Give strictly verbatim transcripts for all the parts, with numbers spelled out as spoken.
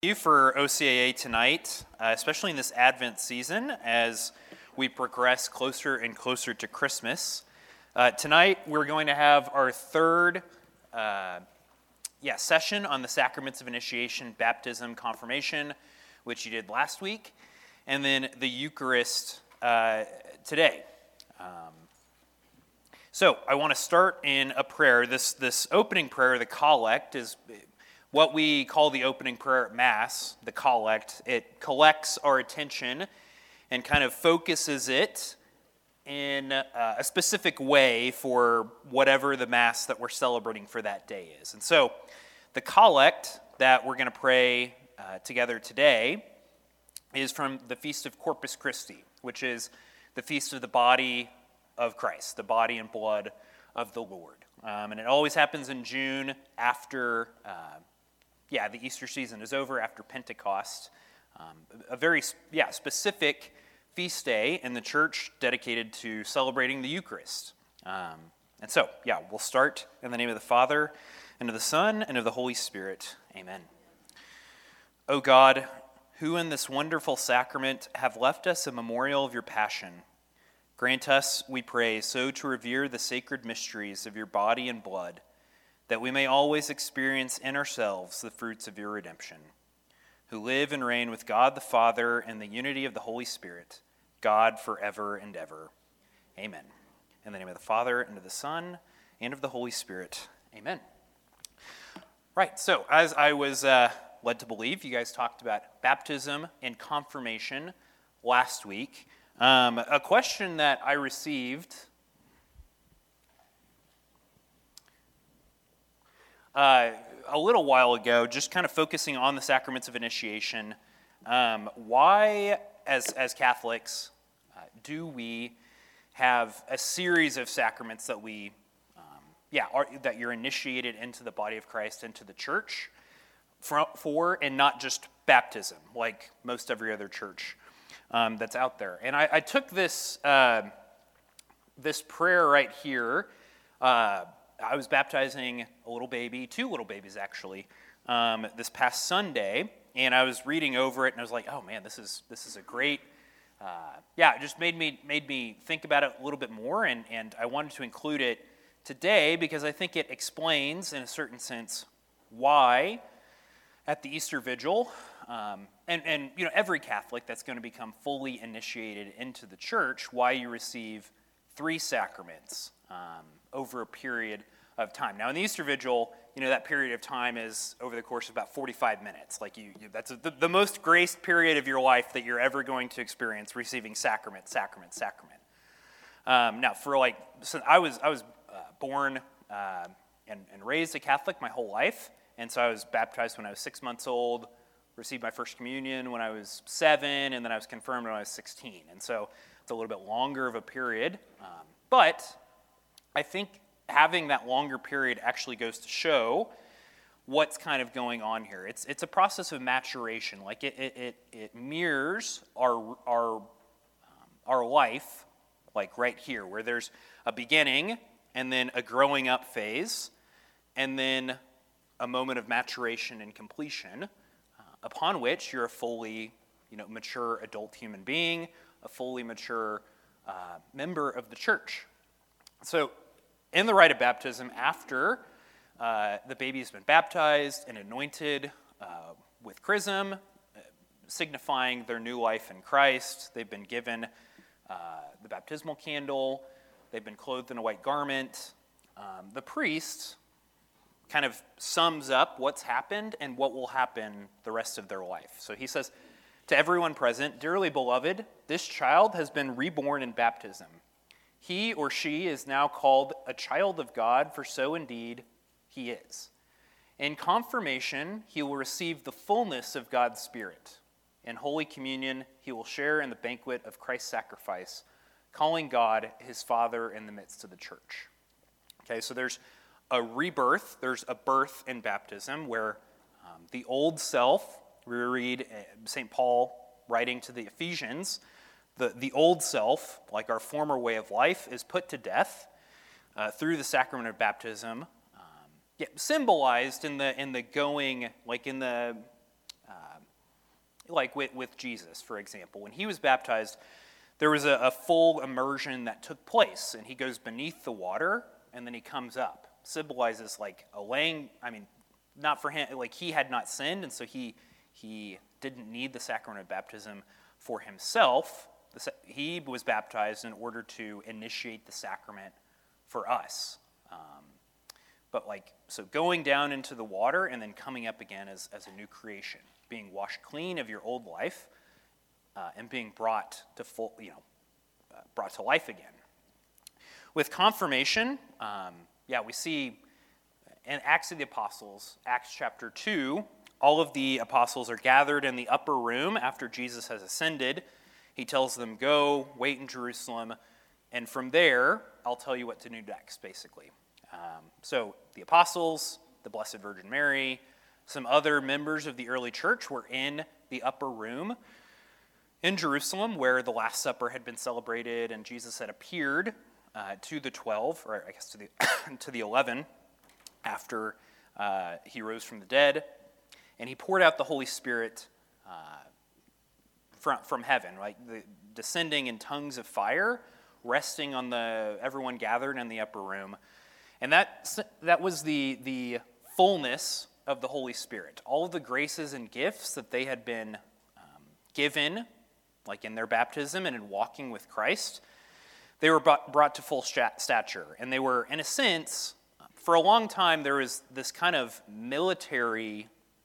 You for O C A A tonight, uh, especially in this Advent season as we progress closer and closer to Christmas. Uh, tonight we're going to have our third uh, yeah, session on the sacraments of initiation, baptism, confirmation, which you did last week, and then the Eucharist uh, today. Um, so I want to start in a prayer. This, this opening prayer, the collect, is what we call the opening prayer at Mass, the collect. It collects our attention and kind of focuses it in uh, a specific way for whatever the Mass that we're celebrating for that day is. And so the collect that we're going to pray uh, together today is from the Feast of Corpus Christi, which is the feast of the body of Christ, the body and blood of the Lord. Um, and it always happens in June after uh, Yeah, the Easter season is over, after Pentecost. Um, a very yeah specific feast day in the church dedicated to celebrating the Eucharist. Um, and so, yeah, we'll start in the name of the Father, and of the Son, and of the Holy Spirit. Amen. O God, who in this wonderful sacrament have left us a memorial of your passion, grant us, we pray, so to revere the sacred mysteries of your body and blood, that we may always experience in ourselves the fruits of your redemption, who live and reign with God the Father in the unity of the Holy Spirit, God forever and ever. Amen. In the name of the Father, and of the Son, and of the Holy Spirit. Amen. Right, so as I was uh, led to believe, you guys talked about baptism and confirmation last week. Um, a question that I received Uh, a little while ago, just kind of focusing on the sacraments of initiation, um, why, as as Catholics, uh, do we have a series of sacraments that we, um, yeah, are, that you're initiated into the body of Christ, into the church, for, for and not just baptism, like most every other church um, that's out there? And I, I took this uh, this prayer right here. Uh, I was baptizing a little baby, two little babies actually, um, this past Sunday, and I was reading over it, and I was like, "Oh man, this is this is a great." Uh, yeah, it just made me made me think about it a little bit more, and and I wanted to include it today because I think it explains, in a certain sense, why at the Easter Vigil, um, and and you know every Catholic that's going to become fully initiated into the church, why you receive three sacraments um, over a period of time. Now, in the Easter Vigil, you know, that period of time is over the course of about forty-five minutes. Like, you, you that's a, the, the most graced period of your life that you're ever going to experience, receiving sacrament, sacrament, sacrament. Um, now, for like, so I was I was uh, born uh, and, and raised a Catholic my whole life, and so I was baptized when I was six months old, received my first communion when I was seven, and then I was confirmed when I was sixteen. And so it's a little bit longer of a period, um, but I think having that longer period actually goes to show what's kind of going on here. It's it's a process of maturation. Like it it it, it mirrors our our um, our life, like right here, where there's a beginning and then a growing up phase, and then a moment of maturation and completion, uh, upon which you're a fully you know mature adult human being, a fully mature uh, member of the church. So, in the rite of baptism, after uh, the baby's been baptized and anointed uh, with chrism, uh, signifying their new life in Christ, they've been given uh, the baptismal candle, they've been clothed in a white garment. Um, the priest kind of sums up what's happened and what will happen the rest of their life. So he says, "To everyone present, dearly beloved, this child has been reborn in baptism. He or she is now called a child of God, for so indeed he is. In confirmation, he will receive the fullness of God's Spirit. In Holy Communion, he will share in the banquet of Christ's sacrifice, calling God his Father in the midst of the church." Okay, so there's a rebirth, there's a birth in baptism, where um, the old self, we read Saint Paul writing to the Ephesians, The, the old self, like our former way of life, is put to death uh, through the sacrament of baptism, um, yeah, symbolized in the in the going, like in the um, like with, with Jesus, for example. When he was baptized, there was a, a full immersion that took place, and he goes beneath the water, and then he comes up. Symbolizes like a laying, I mean, not for him, like he had not sinned, and so he he didn't need the sacrament of baptism for himself. He was baptized in order to initiate the sacrament for us. Um, but like, so going down into the water and then coming up again as, as a new creation, being washed clean of your old life uh, and being brought to full, you know, uh, brought to life again. With confirmation, um, yeah, we see in Acts of the Apostles, Acts chapter two, all of the apostles are gathered in the upper room after Jesus has ascended. He tells them, go, wait in Jerusalem, and from there, I'll tell you what to do next, basically. Um, so the apostles, the Blessed Virgin Mary, some other members of the early church were in the upper room in Jerusalem where the Last Supper had been celebrated and Jesus had appeared uh, to the twelve, or I guess to the, to the eleven, after uh, he rose from the dead. And he poured out the Holy Spirit uh, from, from heaven, right? The, descending in tongues of fire, resting on the everyone gathered in the upper room. And that, that was the, the fullness of the Holy Spirit. All of the graces and gifts that they had been um, given, like in their baptism and in walking with Christ, they were brought, brought to full stature. And they were, in a sense, for a long time, there was this kind of military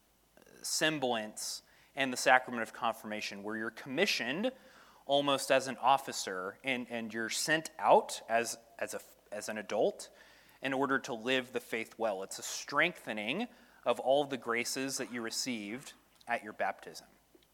semblance in the sacrament of confirmation where you're commissioned almost as an officer and, and you're sent out as, as, a, as an adult in order to live the faith well. It's a strengthening of all of the graces that you received at your baptism.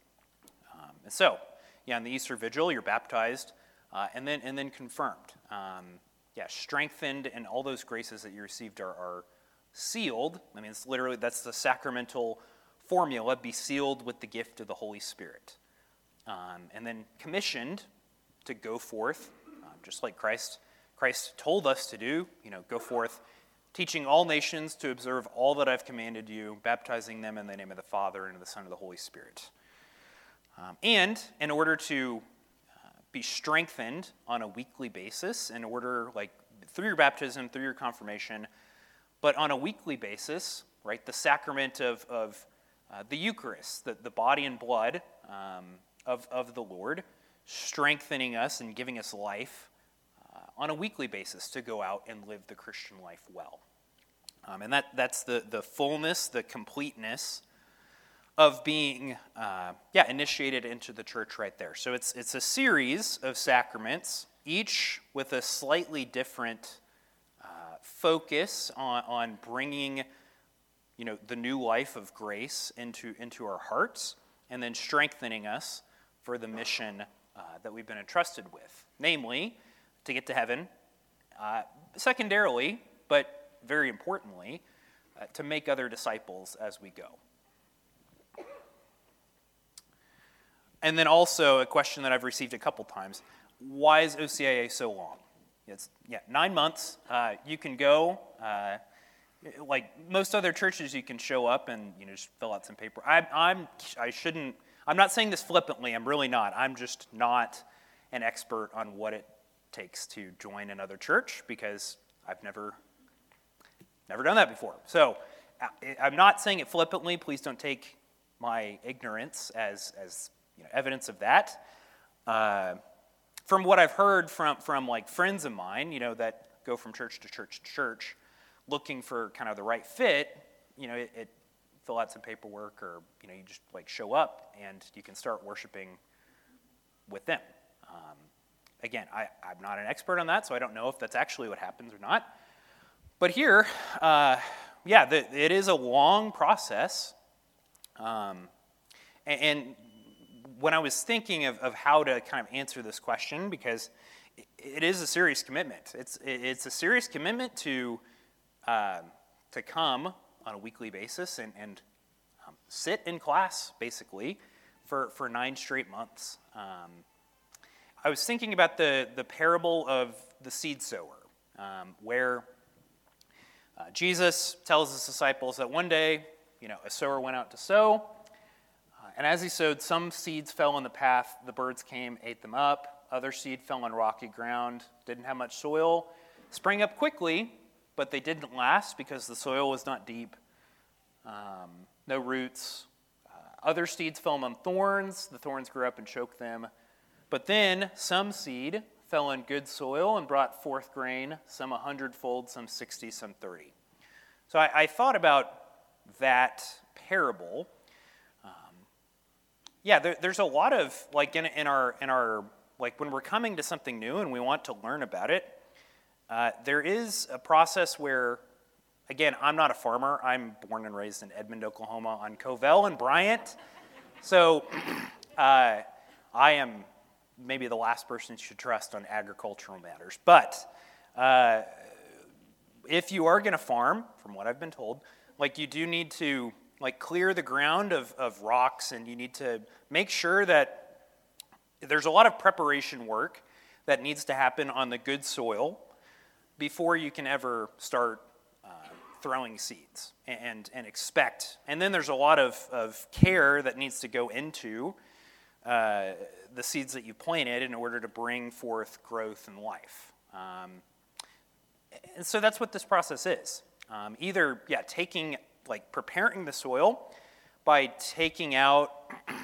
Um, and so, yeah, on the Easter Vigil, you're baptized uh, and then and then confirmed. Um, yeah, strengthened, and all those graces that you received are, are sealed. I mean, it's literally, that's the sacramental formula, be sealed with the gift of the Holy Spirit. Um, and then commissioned to go forth, uh, just like Christ Christ told us to do, you know, go forth, teaching all nations to observe all that I've commanded you, baptizing them in the name of the Father and of the Son and of the Holy Spirit. Um, and in order to uh, be strengthened on a weekly basis, in order, like, through your baptism, through your confirmation, but on a weekly basis, right, the sacrament of, of uh, the Eucharist, the, the body and blood um, of, of the Lord, strengthening us and giving us life uh, on a weekly basis to go out and live the Christian life well. Um, and that, that's the, the fullness, the completeness of being uh, yeah, initiated into the church right there. So it's, it's a series of sacraments, each with a slightly different uh, focus on, on bringing you know, the new life of grace into, into our hearts, and then strengthening us for the mission uh, that we've been entrusted with, namely, to get to heaven, uh, secondarily, but very importantly, uh, to make other disciples as we go. And then also a question that I've received a couple times, why is O C I A so long? It's yeah, nine months. Uh, you can go, uh, like most other churches, you can show up and you know just fill out some paper. I, I'm I shouldn't. I'm not saying this flippantly. I'm really not. I'm just not an expert on what it takes to join another church because I've never never done that before. So I'm not saying it flippantly. Please don't take my ignorance as as you know, evidence of that. Uh, from what I've heard from from like friends of mine, you know, that go from church to church to church, looking for kind of the right fit, you know, it, it fill out some paperwork, or you know, you just like show up and you can start worshiping with them. Um, again, I, I'm not an expert on that, so I don't know if that's actually what happens or not. But here, uh, yeah, the, it is a long process, um, and, and when I was thinking of, of how to kind of answer this question, because it, it is a serious commitment. It's it, it's a serious commitment to uh, to come on a weekly basis and, and um, sit in class, basically, for, for nine straight months. Um, I was thinking about the, the parable of the seed sower, um, where uh, Jesus tells his disciples that one day, you know, a sower went out to sow, uh, and as he sowed, some seeds fell on the path. The birds came, ate them up. Other seed fell on rocky ground, didn't have much soil, sprang up quickly, but they didn't last because the soil was not deep, um, no roots. Uh, other seeds fell among thorns. The thorns grew up and choked them. But then some seed fell in good soil and brought forth grain, some a hundredfold, some sixty, some thirty. So I, I thought about that parable. Um, yeah, there, there's a lot of, like in, in our, in our, like when we're coming to something new and we want to learn about it, uh, there is a process where, again, I'm not a farmer. I'm born and raised in Edmond, Oklahoma, on Covell and Bryant. So uh, I am maybe the last person you should trust on agricultural matters. But uh, if you are going to farm, from what I've been told, like you do need to like clear the ground of, of rocks, and you need to make sure that there's a lot of preparation work that needs to happen on the good soil before you can ever start uh, throwing seeds and, and expect. And then there's a lot of, of care that needs to go into uh, the seeds that you planted in order to bring forth growth and life. Um, and so that's what this process is. Um, either, yeah, taking, like preparing the soil by taking out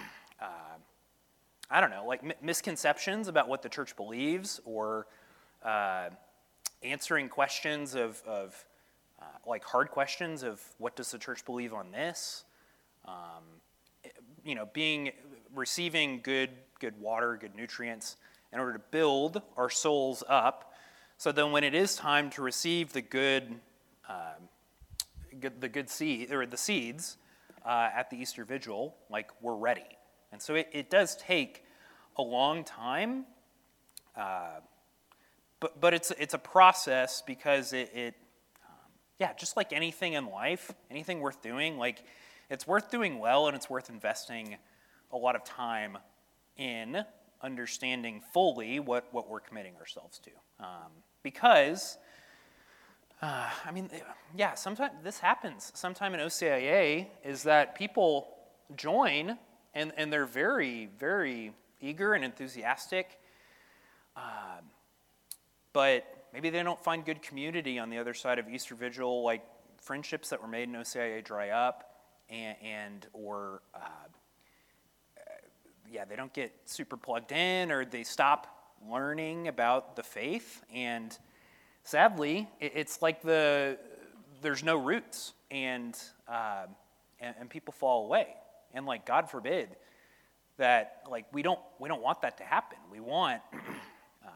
I don't know, like m- misconceptions about what the church believes, or uh, answering questions of, of uh, like hard questions of what does the church believe on this, um, you know, being, receiving good, good water, good nutrients in order to build our souls up, so then when it is time to receive the good, uh, good the good seed, or the seeds uh, at the Easter Vigil, like we're ready. And so it, it does take a long time, uh, but but it's it's a process because it, it um, yeah, just like anything in life, anything worth doing, like it's worth doing well, and it's worth investing a lot of time in understanding fully what, what we're committing ourselves to. Um, because, uh, I mean, yeah, sometimes this happens. Sometime in O C I A is that people join, And, and they're very, very eager and enthusiastic, uh, but maybe they don't find good community on the other side of Easter Vigil, like friendships that were made in O C I A dry up, and, and or, uh, yeah, they don't get super plugged in, or they stop learning about the faith, and sadly, it, it's like the there's no roots, and, uh, and and people fall away. And like, God forbid that, like, we don't we don't want that to happen. We want, uh,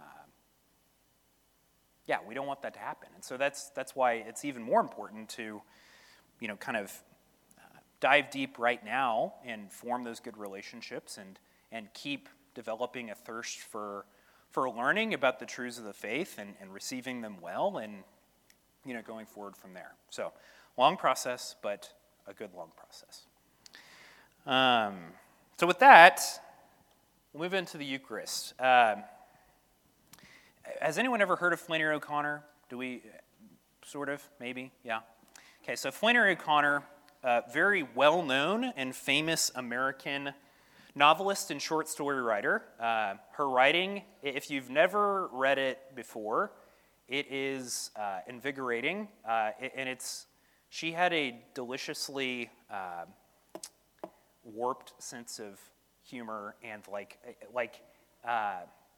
yeah, we don't want that to happen. And so that's that's why it's even more important to, you know, kind of uh, dive deep right now and form those good relationships, and and keep developing a thirst for for learning about the truths of the faith, and, and receiving them well, and, you know, going forward from there. So, long process, but a good long process. Um, so with that, we'll move into the Eucharist. Um, has anyone ever heard of Flannery O'Connor? Do we, sort of, maybe, yeah. Okay, so Flannery O'Connor, uh, very well-known and famous American novelist and short story writer. Uh, her writing, if you've never read it before, it is uh, invigorating, uh, and it's, she had a deliciously uh, warped sense of humor, and like like uh,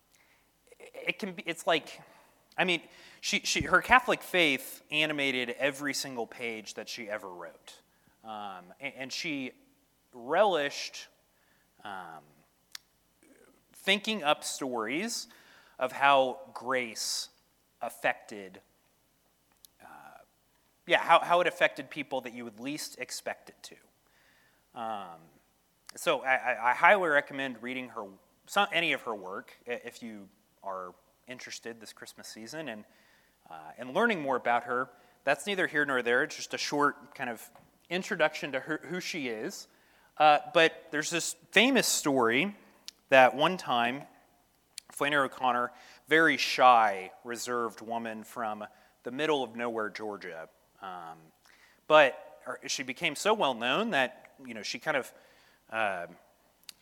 it can be. It's like, I mean, she she her Catholic faith animated every single page that she ever wrote, um, and, and she relished um, thinking up stories of how grace affected. Uh, yeah, how how it affected people that you would least expect it to. Um, so I, I highly recommend reading her, some, any of her work, if you are interested this Christmas season, and uh, and learning more about her. That's neither here nor there. It's just a short kind of introduction to her, who she is. Uh, but there's this famous story that one time, Flannery O'Connor, very shy, reserved woman from the middle of nowhere, Georgia, um, but she became so well known that, you know, she kind of uh,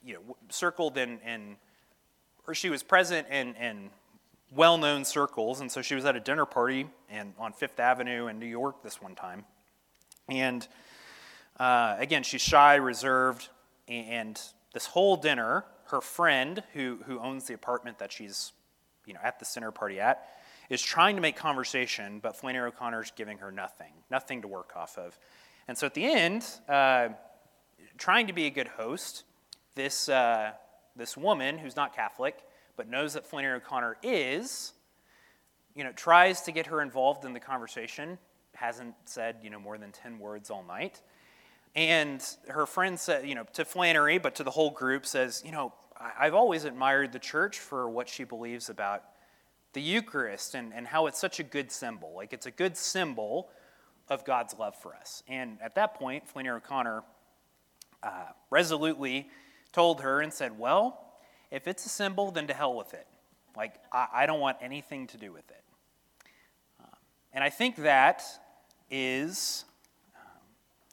you know, circled in, in or she was present in, in well-known circles, and so she was at a dinner party and on Fifth Avenue in New York this one time. And uh, again, she's shy, reserved, and this whole dinner, her friend who who owns the apartment that she's, you know, at the dinner party at, is trying to make conversation, but Flannery O'Connor's giving her nothing, nothing to work off of. And so at the end, uh, trying to be a good host, this uh, this woman who's not Catholic but knows that Flannery O'Connor is, you know, tries to get her involved in the conversation. Hasn't said, you know, more than ten words all night. And her friend said, you know, to Flannery, but to the whole group, says, you know, I've always admired the church for what she believes about the Eucharist and, and how it's such a good symbol. Like, it's a good symbol of God's love for us. And at that point, Flannery O'Connor uh, resolutely told her and said, well, if it's a symbol, then to hell with it. Like, I, I don't want anything to do with it. Um, and I think that is um,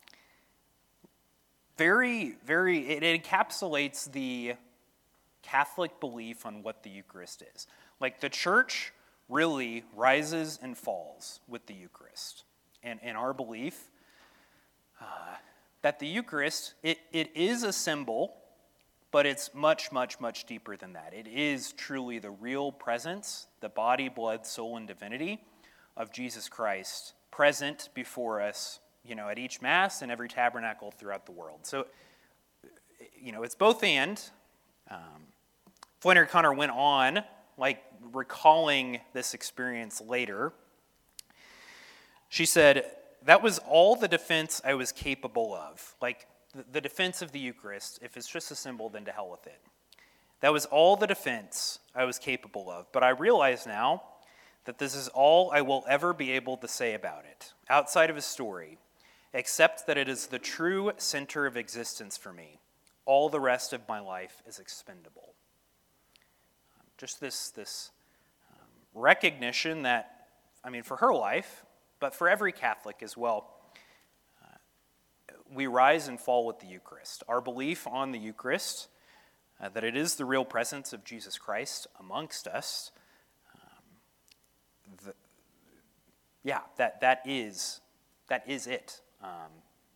very, very, it encapsulates the Catholic belief on what the Eucharist is. Like, the church really rises and falls with the Eucharist. And in our belief uh, that the Eucharist, it, it is a symbol, but it's much, much, much deeper than that. It is truly the real presence, the body, blood, soul, and divinity of Jesus Christ present before us, you know, at each Mass and every tabernacle throughout the world. So, you know, it's both and. Um, Flannery O'Connor went on, like, recalling this experience later. She said, that was all the defense I was capable of. Like, the, the defense of the Eucharist, if it's just a symbol, then to hell with it. That was all the defense I was capable of. But I realize now that this is all I will ever be able to say about it, outside of a story, except that it is the true center of existence for me. All the rest of my life is expendable. Um, just this, this um, recognition that, I mean, for her life, but for every Catholic as well, uh, we rise and fall with the Eucharist. Our belief on the Eucharist, uh, that it is the real presence of Jesus Christ amongst us, um, the, yeah, that that is that is it. Um,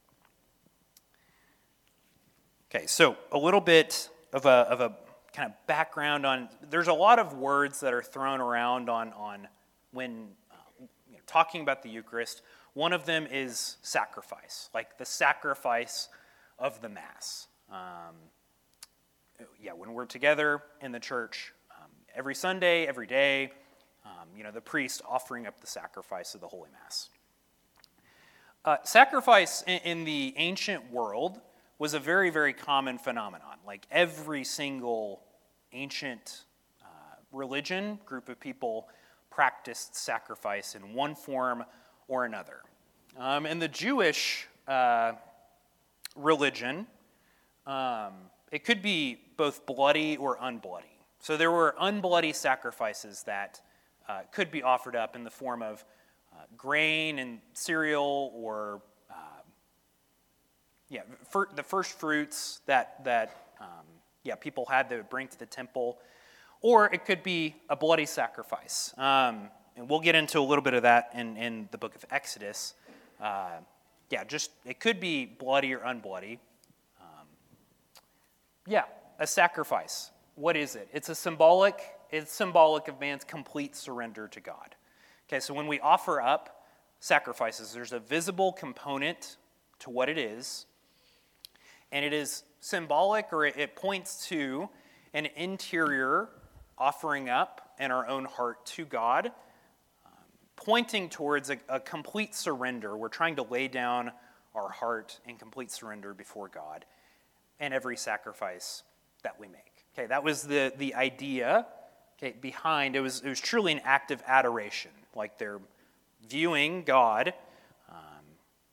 okay, so a little bit of a of a kind of background on. There's a lot of words that are thrown around on on when talking about the Eucharist. One of them is sacrifice, like the sacrifice of the Mass. Um, yeah, when we're together in the church, um, every Sunday, every day, um, you know, the priest offering up the sacrifice of the Holy Mass. Uh, sacrifice in, in the ancient world was a very, very common phenomenon. Like, every single ancient uh, religion, group of people practiced sacrifice in one form or another. Um, in the Jewish uh, religion, um, it could be both bloody or unbloody. So there were unbloody sacrifices that uh, could be offered up in the form of uh, grain and cereal, or uh, yeah, for the first fruits that that um, yeah people had that would bring to the temple. Or it could be a bloody sacrifice. Um, and we'll get into a little bit of that in, in the book of Exodus. Uh, yeah, just, it could be bloody or unbloody. Um, yeah, a sacrifice. What is it? It's a symbolic, it's symbolic of man's complete surrender to God. Okay, so when we offer up sacrifices, there's a visible component to what it is. And it is symbolic, or it, it points to an interior offering up in our own heart to God, um, pointing towards a, a complete surrender. We're trying to lay down our heart in complete surrender before God and every sacrifice that we make. Okay, that was the, the idea okay, behind. It was, it was truly an act of adoration, like they're viewing God, um,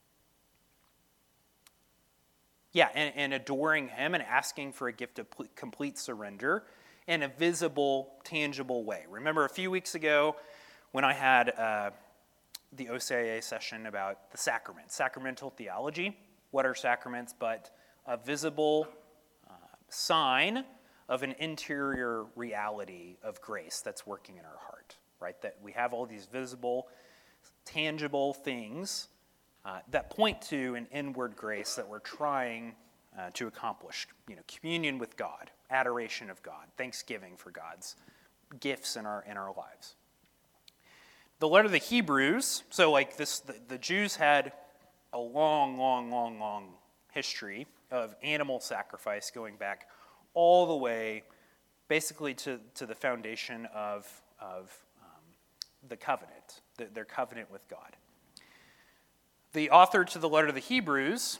yeah, and, and adoring Him and asking for a gift of complete surrender in a visible, tangible way. Remember a few weeks ago when I had uh, the O C I A session about the sacraments, sacramental theology. What are sacraments but a visible uh, sign of an interior reality of grace that's working in our heart, right? That we have all these visible, tangible things uh, that point to an inward grace that we're trying uh, to accomplish. You know, communion with God, adoration of God, thanksgiving for God's gifts in our in our lives. The letter of the Hebrews, so like this, the, the Jews had a long, long, long, long history of animal sacrifice going back all the way basically to, to the foundation of, of um, the covenant, the, their covenant with God. The author to the letter to the Hebrews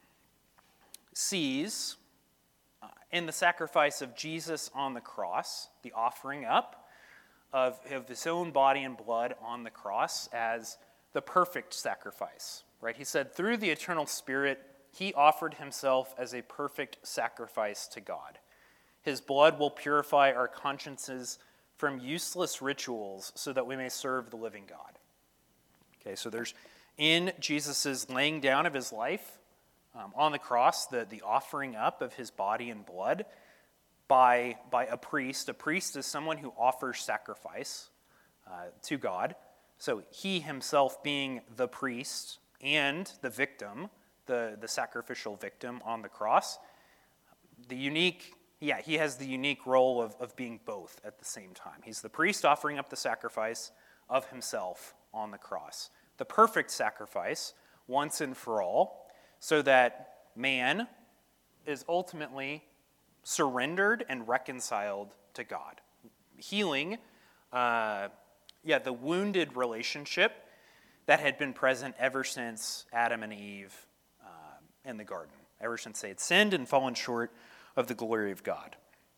sees uh, in the sacrifice of Jesus on the cross, the offering up of, of his own body and blood on the cross as the perfect sacrifice, right? He said, through the eternal Spirit, he offered himself as a perfect sacrifice to God. His blood will purify our consciences from useless rituals so that we may serve the living God. Okay, so there's in Jesus' laying down of his life um, on the cross, the, the offering up of his body and blood by, by a priest. A priest is someone who offers sacrifice uh, to God. So he himself being the priest and the victim, the, the sacrificial victim on the cross. The unique, yeah, he has the unique role of, of being both at the same time. He's the priest offering up the sacrifice of himself on the cross. The perfect sacrifice, once and for all, so that man is ultimately surrendered and reconciled to God. Healing, uh, yeah, the wounded relationship that had been present ever since Adam and Eve uh, in the garden, ever since they had sinned and fallen short of the glory of God.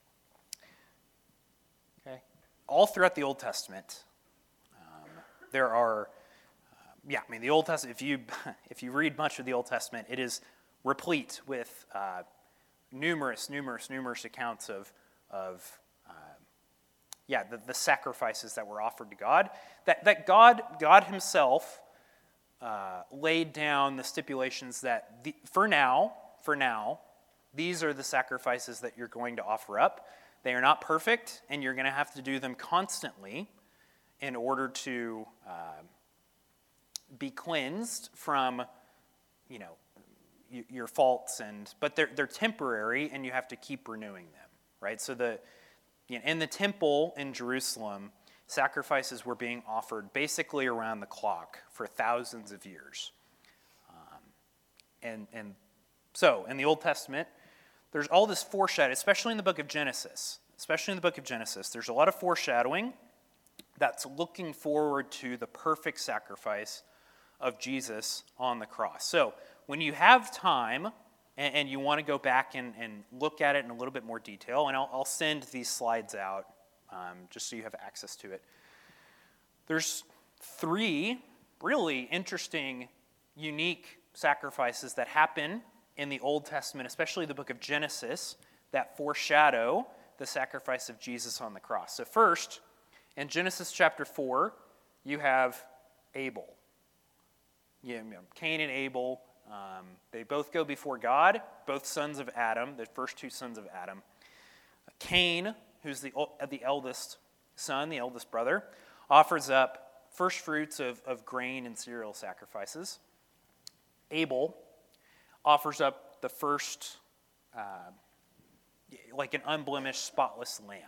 Okay, all throughout the Old Testament, um, there are, uh, yeah, I mean the Old Testament. If you if you read much of the Old Testament, it is replete with uh, numerous, numerous, numerous accounts of of uh, yeah the, the sacrifices that were offered to God. That that God God Himself uh, laid down the stipulations that the, for now for now. These are the sacrifices that you're going to offer up. They are not perfect, and you're going to have to do them constantly in order to uh, be cleansed from, you know, y- your faults. And but they're they're temporary, and you have to keep renewing them, right? So the you know, in the temple in Jerusalem, sacrifices were being offered basically around the clock for thousands of years, um, and and so in the Old Testament, there's all this foreshadowing, especially in the book of Genesis. Especially in the book of Genesis, there's a lot of foreshadowing that's looking forward to the perfect sacrifice of Jesus on the cross. So when you have time and, and you want to go back and, and look at it in a little bit more detail, and I'll, I'll send these slides out um, just so you have access to it. There's three really interesting, unique sacrifices that happen in the Old Testament, especially the book of Genesis, that foreshadow the sacrifice of Jesus on the cross. So first, in Genesis chapter four, you have Abel. You know, Cain and Abel, um, they both go before God, both sons of Adam, the first two sons of Adam. Cain, who's the, the eldest son, the eldest brother, offers up first fruits of, of grain and cereal sacrifices. Abel offers up the first, uh, like an unblemished, spotless lamb.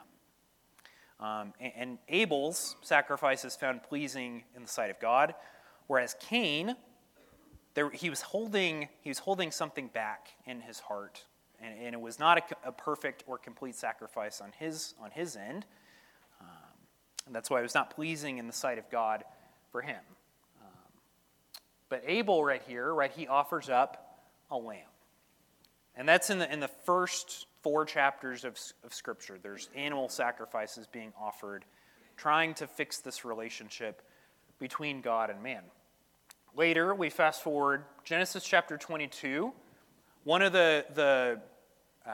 Um, and, and Abel's sacrifice is found pleasing in the sight of God, whereas Cain, there, he was holding he was holding something back in his heart, and, and it was not a, a perfect or complete sacrifice on his on his end, um, and that's why it was not pleasing in the sight of God for him. Um, but Abel, right here, right, he offers up a lamb. And that's in the in the first four chapters of, of Scripture. There's animal sacrifices being offered, trying to fix this relationship between God and man. Later, we fast forward, Genesis chapter twenty-two, one of the, the uh,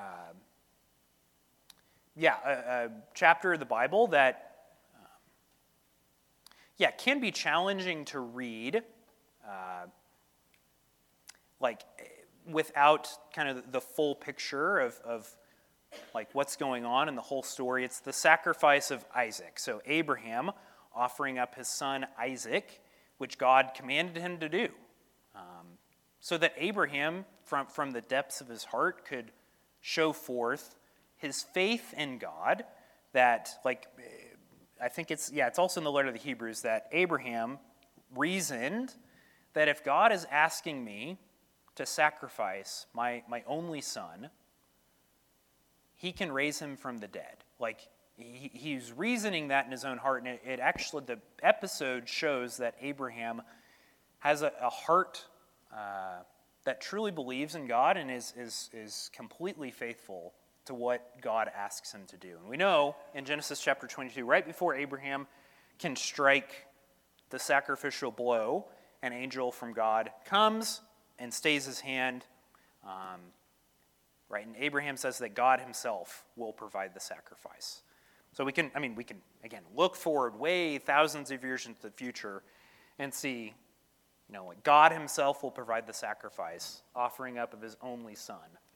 yeah, a, a chapter of the Bible that, um, yeah, can be challenging to read, uh, like, without kind of the full picture of, of like what's going on in the whole story. It's the sacrifice of Isaac. So Abraham offering up his son Isaac, which God commanded him to do, um, so that Abraham, from, from the depths of his heart, could show forth his faith in God. That, like, I think it's, yeah, it's also in the letter of the Hebrews that Abraham reasoned that if God is asking me to sacrifice my, my only son, he can raise him from the dead. Like, he, he's reasoning that in his own heart, and it, it actually, the episode shows that Abraham has a, a heart uh, that truly believes in God and is, is, is completely faithful to what God asks him to do. And we know in Genesis chapter twenty-two, right before Abraham can strike the sacrificial blow, an angel from God comes and stays his hand. Um, right, and Abraham says that God himself will provide the sacrifice. So we can, I mean, we can, again, look forward way thousands of years into the future and see, you know, like God himself will provide the sacrifice, offering up of his only son.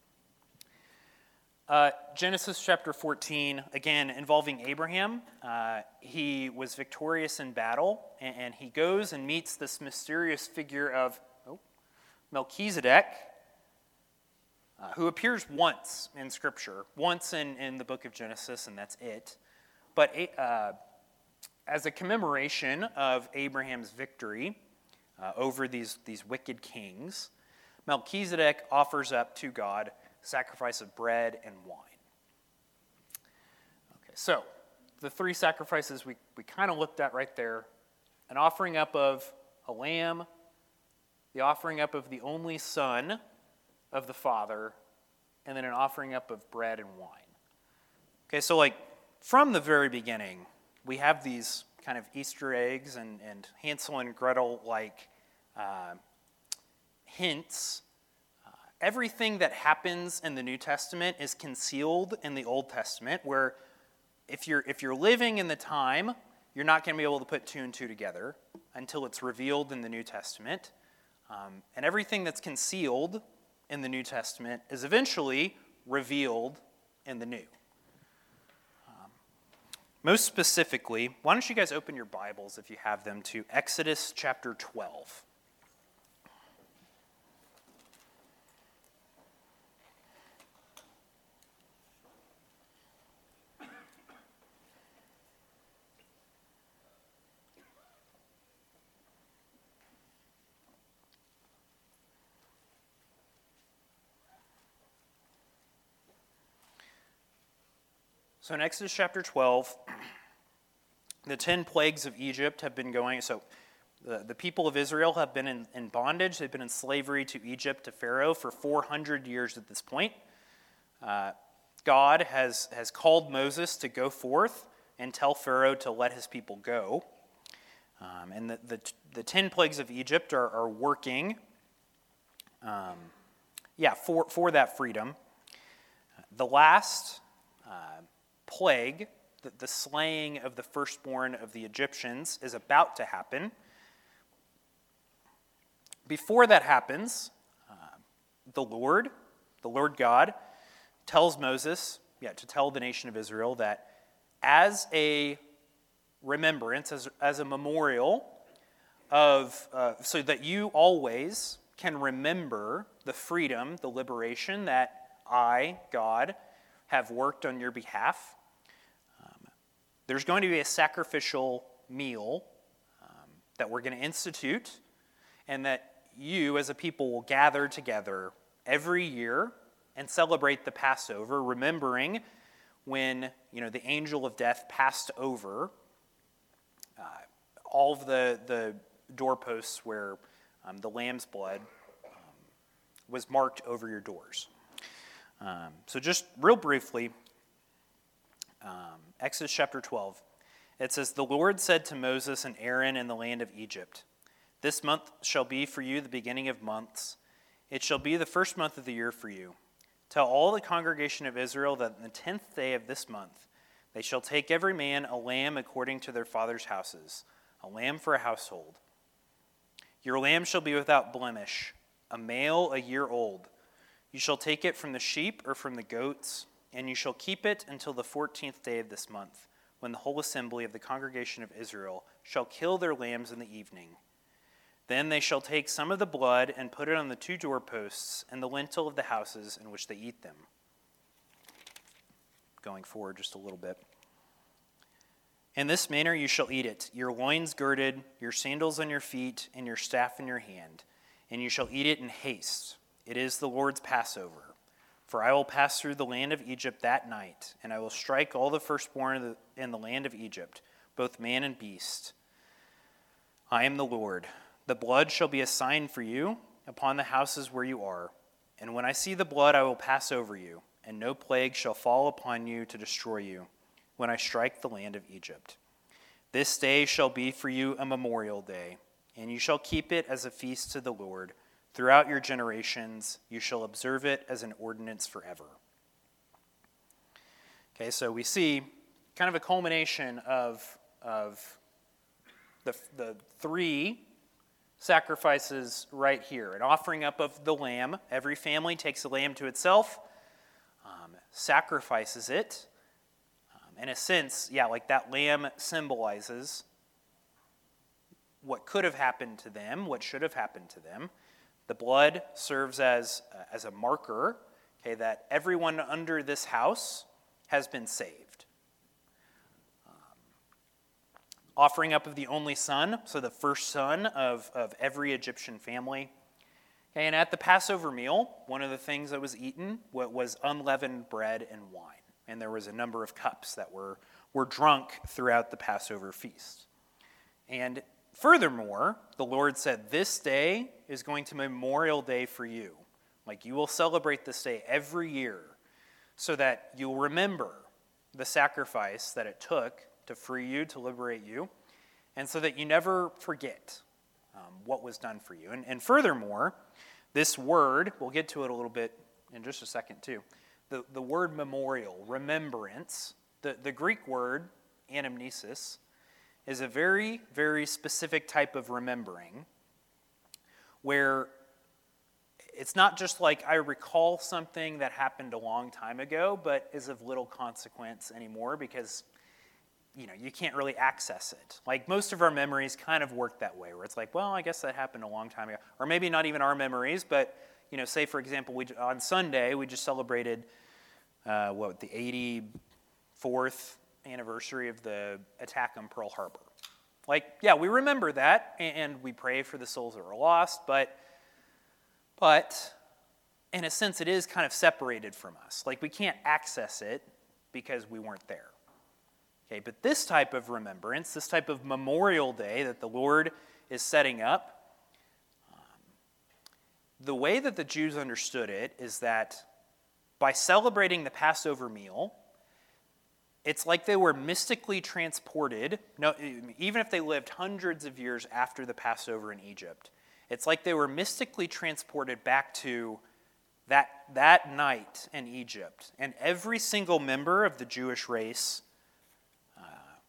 Uh, Genesis chapter fourteen, again, involving Abraham. Uh, he was victorious in battle, and, and he goes and meets this mysterious figure of oh, Melchizedek, uh, who appears once in Scripture, once in, in the book of Genesis, and that's it. But uh, as a commemoration of Abraham's victory uh, over these, these wicked kings, Melchizedek offers up to God sacrifice of bread and wine. Okay, so the three sacrifices we, we kind of looked at right there. An offering up of a lamb, the offering up of the only son of the Father, and then an offering up of bread and wine. Okay, so like from the very beginning, we have these kind of Easter eggs and, and Hansel and Gretel-like uh, hints. Uh, everything that happens in the New Testament is concealed in the Old Testament, where if you're if you're living in the time, you're not going to be able to put two and two together until it's revealed in the New Testament. Um, and everything that's concealed in the New Testament is eventually revealed in the New. Um, most specifically, why don't you guys open your Bibles, if you have them, to Exodus chapter twelve. So in Exodus chapter twelve, the ten plagues of Egypt have been going. So the, the people of Israel have been in, in bondage. They've been in slavery to Egypt, to Pharaoh, for four hundred years at this point. Uh, God has, has called Moses to go forth and tell Pharaoh to let his people go. Um, and the, the, the ten plagues of Egypt are, are working um, yeah, for, for that freedom. The last uh, plague, the, the slaying of the firstborn of the Egyptians, is about to happen. Before that happens, uh, the Lord, the Lord God, tells Moses, yeah, to tell the nation of Israel that as a remembrance, as, as a memorial of, uh, so that you always can remember the freedom, the liberation that I, God, have worked on your behalf. Um, there's going to be a sacrificial meal um, that we're going to institute, and that you as a people will gather together every year and celebrate the Passover, remembering when, you know, the angel of death passed over uh, all of the, the doorposts where um, the lamb's blood um, was marked over your doors. Um, so just real briefly, um, Exodus chapter twelve, it says, "The Lord said to Moses and Aaron in the land of Egypt, 'This month shall be for you the beginning of months. It shall be the first month of the year for you. Tell all the congregation of Israel that on the tenth day of this month they shall take every man a lamb according to their father's houses, a lamb for a household. Your lamb shall be without blemish, a male a year old. You shall take it from the sheep or from the goats, and you shall keep it until the fourteenth day of this month, when the whole assembly of the congregation of Israel shall kill their lambs in the evening. Then they shall take some of the blood and put it on the two doorposts and the lintel of the houses in which they eat them. Going forward just a little bit. In this manner you shall eat it, your loins girded, your sandals on your feet, and your staff in your hand, and you shall eat it in haste. It is the Lord's Passover. For I will pass through the land of Egypt that night, and I will strike all the firstborn in the land of Egypt, both man and beast. I am the Lord. The blood shall be a sign for you upon the houses where you are. And when I see the blood, I will pass over you, and no plague shall fall upon you to destroy you, when I strike the land of Egypt. This day shall be for you a memorial day, and you shall keep it as a feast to the Lord. Throughout your generations, you shall observe it as an ordinance forever. Okay, so we see kind of a culmination of, of the, the three sacrifices right here. An offering up of the lamb. Every family takes a lamb to itself, um, sacrifices it. Um, in a sense, yeah, like that lamb symbolizes what could have happened to them, what should have happened to them. The blood serves as, uh, as a marker, okay, that everyone under this house has been saved. Um, offering up of the only son, so the first son of, of every Egyptian family. Okay, and at the Passover meal, one of the things that was eaten was unleavened bread and wine. And there was a number of cups that were, were drunk throughout the Passover feast. And furthermore, the Lord said, this day is going to be Memorial Day for you. Like you will celebrate this day every year so that you'll remember the sacrifice that it took to free you, to liberate you, and so that you never forget um, what was done for you. And, and furthermore, this word, we'll get to it a little bit in just a second too, the, the word memorial, remembrance, the, the Greek word anamnesis, is a very, very specific type of remembering where it's not just like I recall something that happened a long time ago but is of little consequence anymore because, you know, you can't really access it. Like most of our memories kind of work that way where it's like, well, I guess that happened a long time ago. Or maybe not even our memories, but, you know, say, for example, we on Sunday we just celebrated, uh, what, the eighty-fourth anniversary of the attack on Pearl Harbor. Like, yeah, we remember that, and we pray for the souls that were lost, but, but in a sense, it is kind of separated from us. Like, we can't access it because we weren't there. Okay, but this type of remembrance, this type of Memorial Day that the Lord is setting up, um, the way that the Jews understood it is that by celebrating the Passover meal, it's like they were mystically transported, no, even if they lived hundreds of years after the Passover in Egypt, it's like they were mystically transported back to that, that night in Egypt. And every single member of the Jewish race uh,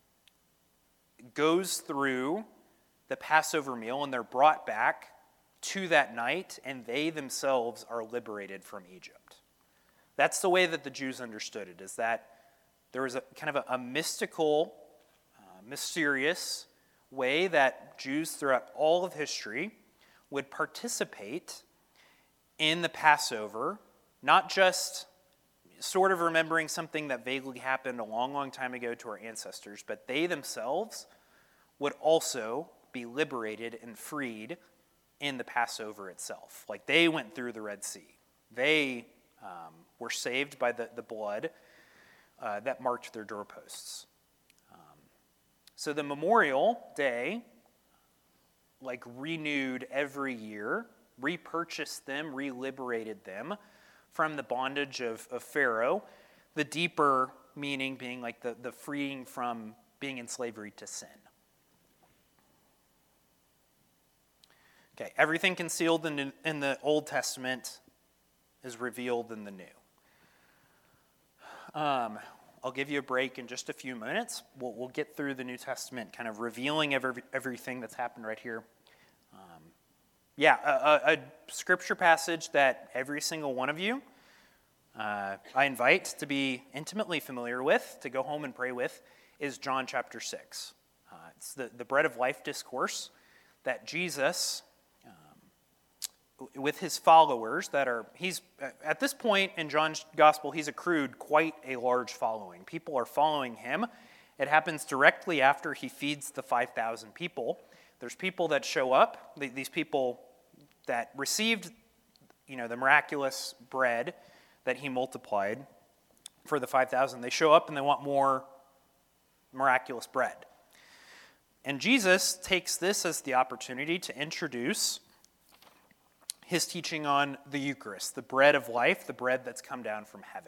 goes through the Passover meal, and they're brought back to that night, and they themselves are liberated from Egypt. That's the way that the Jews understood it, is that there was a kind of a, a mystical, uh, mysterious way that Jews throughout all of history would participate in the Passover, not just sort of remembering something that vaguely happened a long, long time ago to our ancestors, but they themselves would also be liberated and freed in the Passover itself. Like they went through the Red Sea. They um, were saved by the, the blood Uh, that marked their doorposts. Um, so the Memorial Day, like renewed every year, repurchased them, reliberated them from the bondage of, of Pharaoh, the deeper meaning being like the, the freeing from being in slavery to sin. Okay, everything concealed in, in the Old Testament is revealed in the New. Um, I'll give you a break in just a few minutes. We'll, we'll get through the New Testament, kind of revealing every, everything that's happened right here. Um, yeah, a, a, a scripture passage that every single one of you uh, I invite to be intimately familiar with, to go home and pray with, is John chapter six. Uh, it's the, the bread of life discourse that Jesus, um, with his followers that are, he's, at this point in John's gospel, he's accrued quite a large following. People are following him. It happens directly after he feeds the five thousand people. There's people that show up, these people that received, you know, the miraculous bread that he multiplied for the five thousand. They show up and they want more miraculous bread. And Jesus takes this as the opportunity to introduce his teaching on the Eucharist, the bread of life, the bread that's come down from heaven.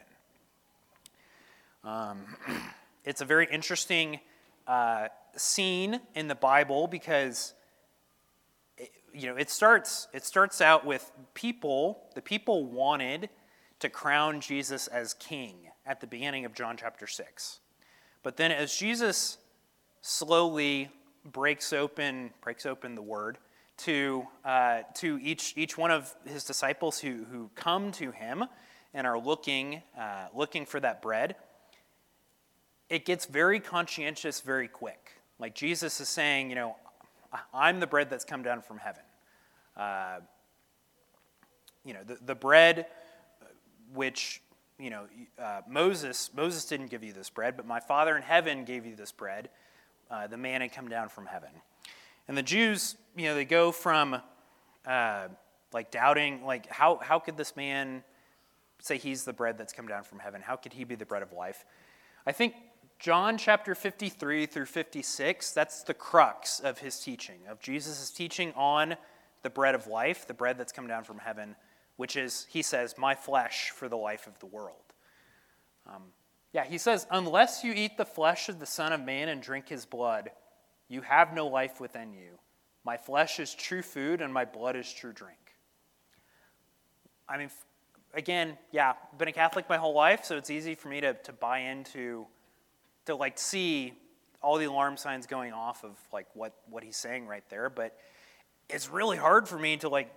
Um, it's a very interesting uh, scene in the Bible because it, you know it starts it starts out with people. The people wanted to crown Jesus as king at the beginning of John chapter six, but then as Jesus slowly breaks open breaks open the word to uh, to each each one of his disciples who who come to him and are looking uh, looking for that bread, it gets very conscientious very quick. Like Jesus is saying, you know, I'm the bread that's come down from heaven. Uh, you know, the the bread which you know uh, Moses Moses didn't give you this bread, but my Father in heaven gave you this bread. Uh, the man had come down from heaven. And the Jews, you know, they go from uh, like doubting, like how how could this man say he's the bread that's come down from heaven? How could he be the bread of life? I think John chapter fifty-three through fifty-six, that's the crux of his teaching, of Jesus' teaching on the bread of life, the bread that's come down from heaven, which is, he says, my flesh for the life of the world. Um, Yeah, he says, unless you eat the flesh of the Son of Man and drink his blood, you have no life within you. My flesh is true food and my blood is true drink. I mean, again, yeah, I've been a Catholic my whole life, so it's easy for me to, to buy into, to like see all the alarm signs going off of like what, what he's saying right there. But it's really hard for me to like,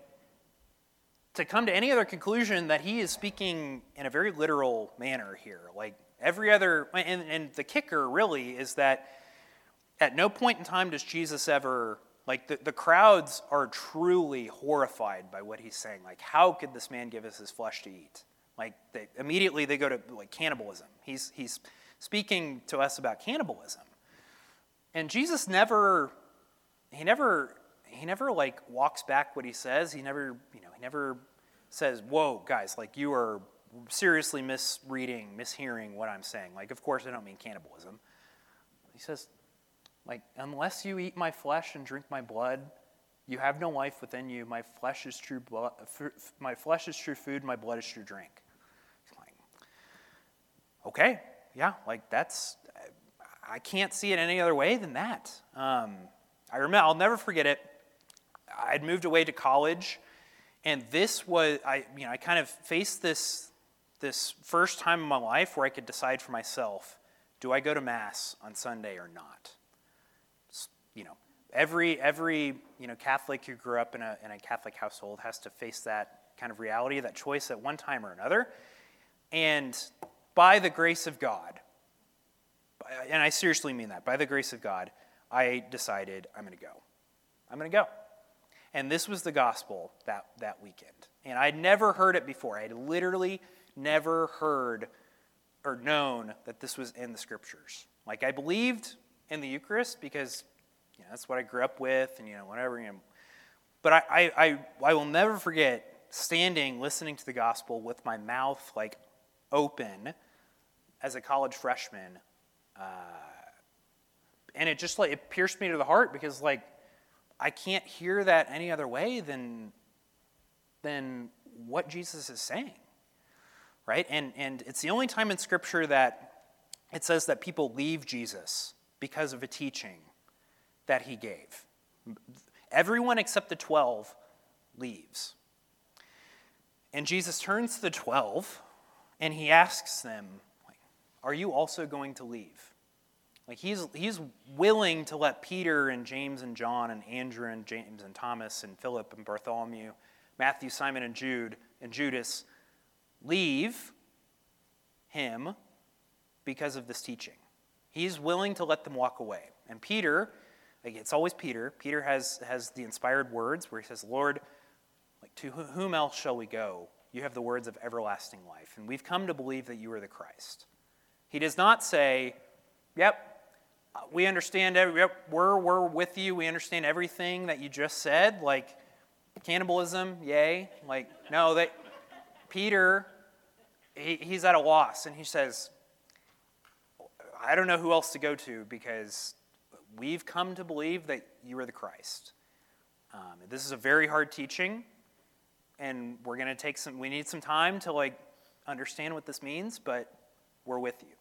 to come to any other conclusion that he is speaking in a very literal manner here. Like, every other, and, and the kicker really is that at no point in time does Jesus ever, like the, the crowds are truly horrified by what he's saying. Like, how could this man give us his flesh to eat? Like, they, immediately they go to like cannibalism. He's, he's speaking to us about cannibalism. And Jesus never, he never, he never like walks back what he says. He never, you know, he never says, whoa, guys, like you are seriously misreading, mishearing what I'm saying. Like, of course, I don't mean cannibalism. He says, like, unless you eat my flesh and drink my blood, you have no life within you. My flesh is true blood, my flesh is true food, my blood is true drink. Like, okay, yeah, like that's, I can't see it any other way than that. Um, I remember, I'll never forget it. I'd moved away to college, and this was, I, you know, I kind of faced this this first time in my life where I could decide for myself, do I go to Mass on Sunday or not? You know, every every you know Catholic who grew up in a in a Catholic household has to face that kind of reality, that choice at one time or another. And by the grace of God, and I seriously mean that, by the grace of God, I decided I'm going to go. I'm going to go. And this was the gospel that, that weekend. And I'd never heard it before. I had literally never heard or known that this was in the scriptures. Like, I believed in the Eucharist because, you know, that's what I grew up with and, you know, whatever. You know. But I, I, I, I will never forget standing, listening to the gospel with my mouth, like, open as a college freshman. Uh, and it just, like, it pierced me to the heart because, like, I can't hear that any other way than, than what Jesus is saying, right? And, and it's the only time in Scripture that it says that people leave Jesus because of a teaching that he gave. Everyone except the twelve leaves. And Jesus turns to the twelve and he asks them, like, are you also going to leave? Like, he's he's willing to let Peter and James and John and Andrew and James and Thomas and Philip and Bartholomew, Matthew, Simon and Jude and Judas leave him because of this teaching. He's willing to let them walk away. And Peter, like it's always Peter, Peter has, has the inspired words where he says, Lord, like to whom else shall we go? You have the words of everlasting life. And we've come to believe that you are the Christ. He does not say, yep, we understand, every, yep, we're, we're with you, we understand everything that you just said, like cannibalism, yay. Like, no, they, Peter, he, he's at a loss, and he says, I don't know who else to go to because we've come to believe that you are the Christ. Um, this is a very hard teaching, and we're going to take some, we need some time to like understand what this means, but we're with you.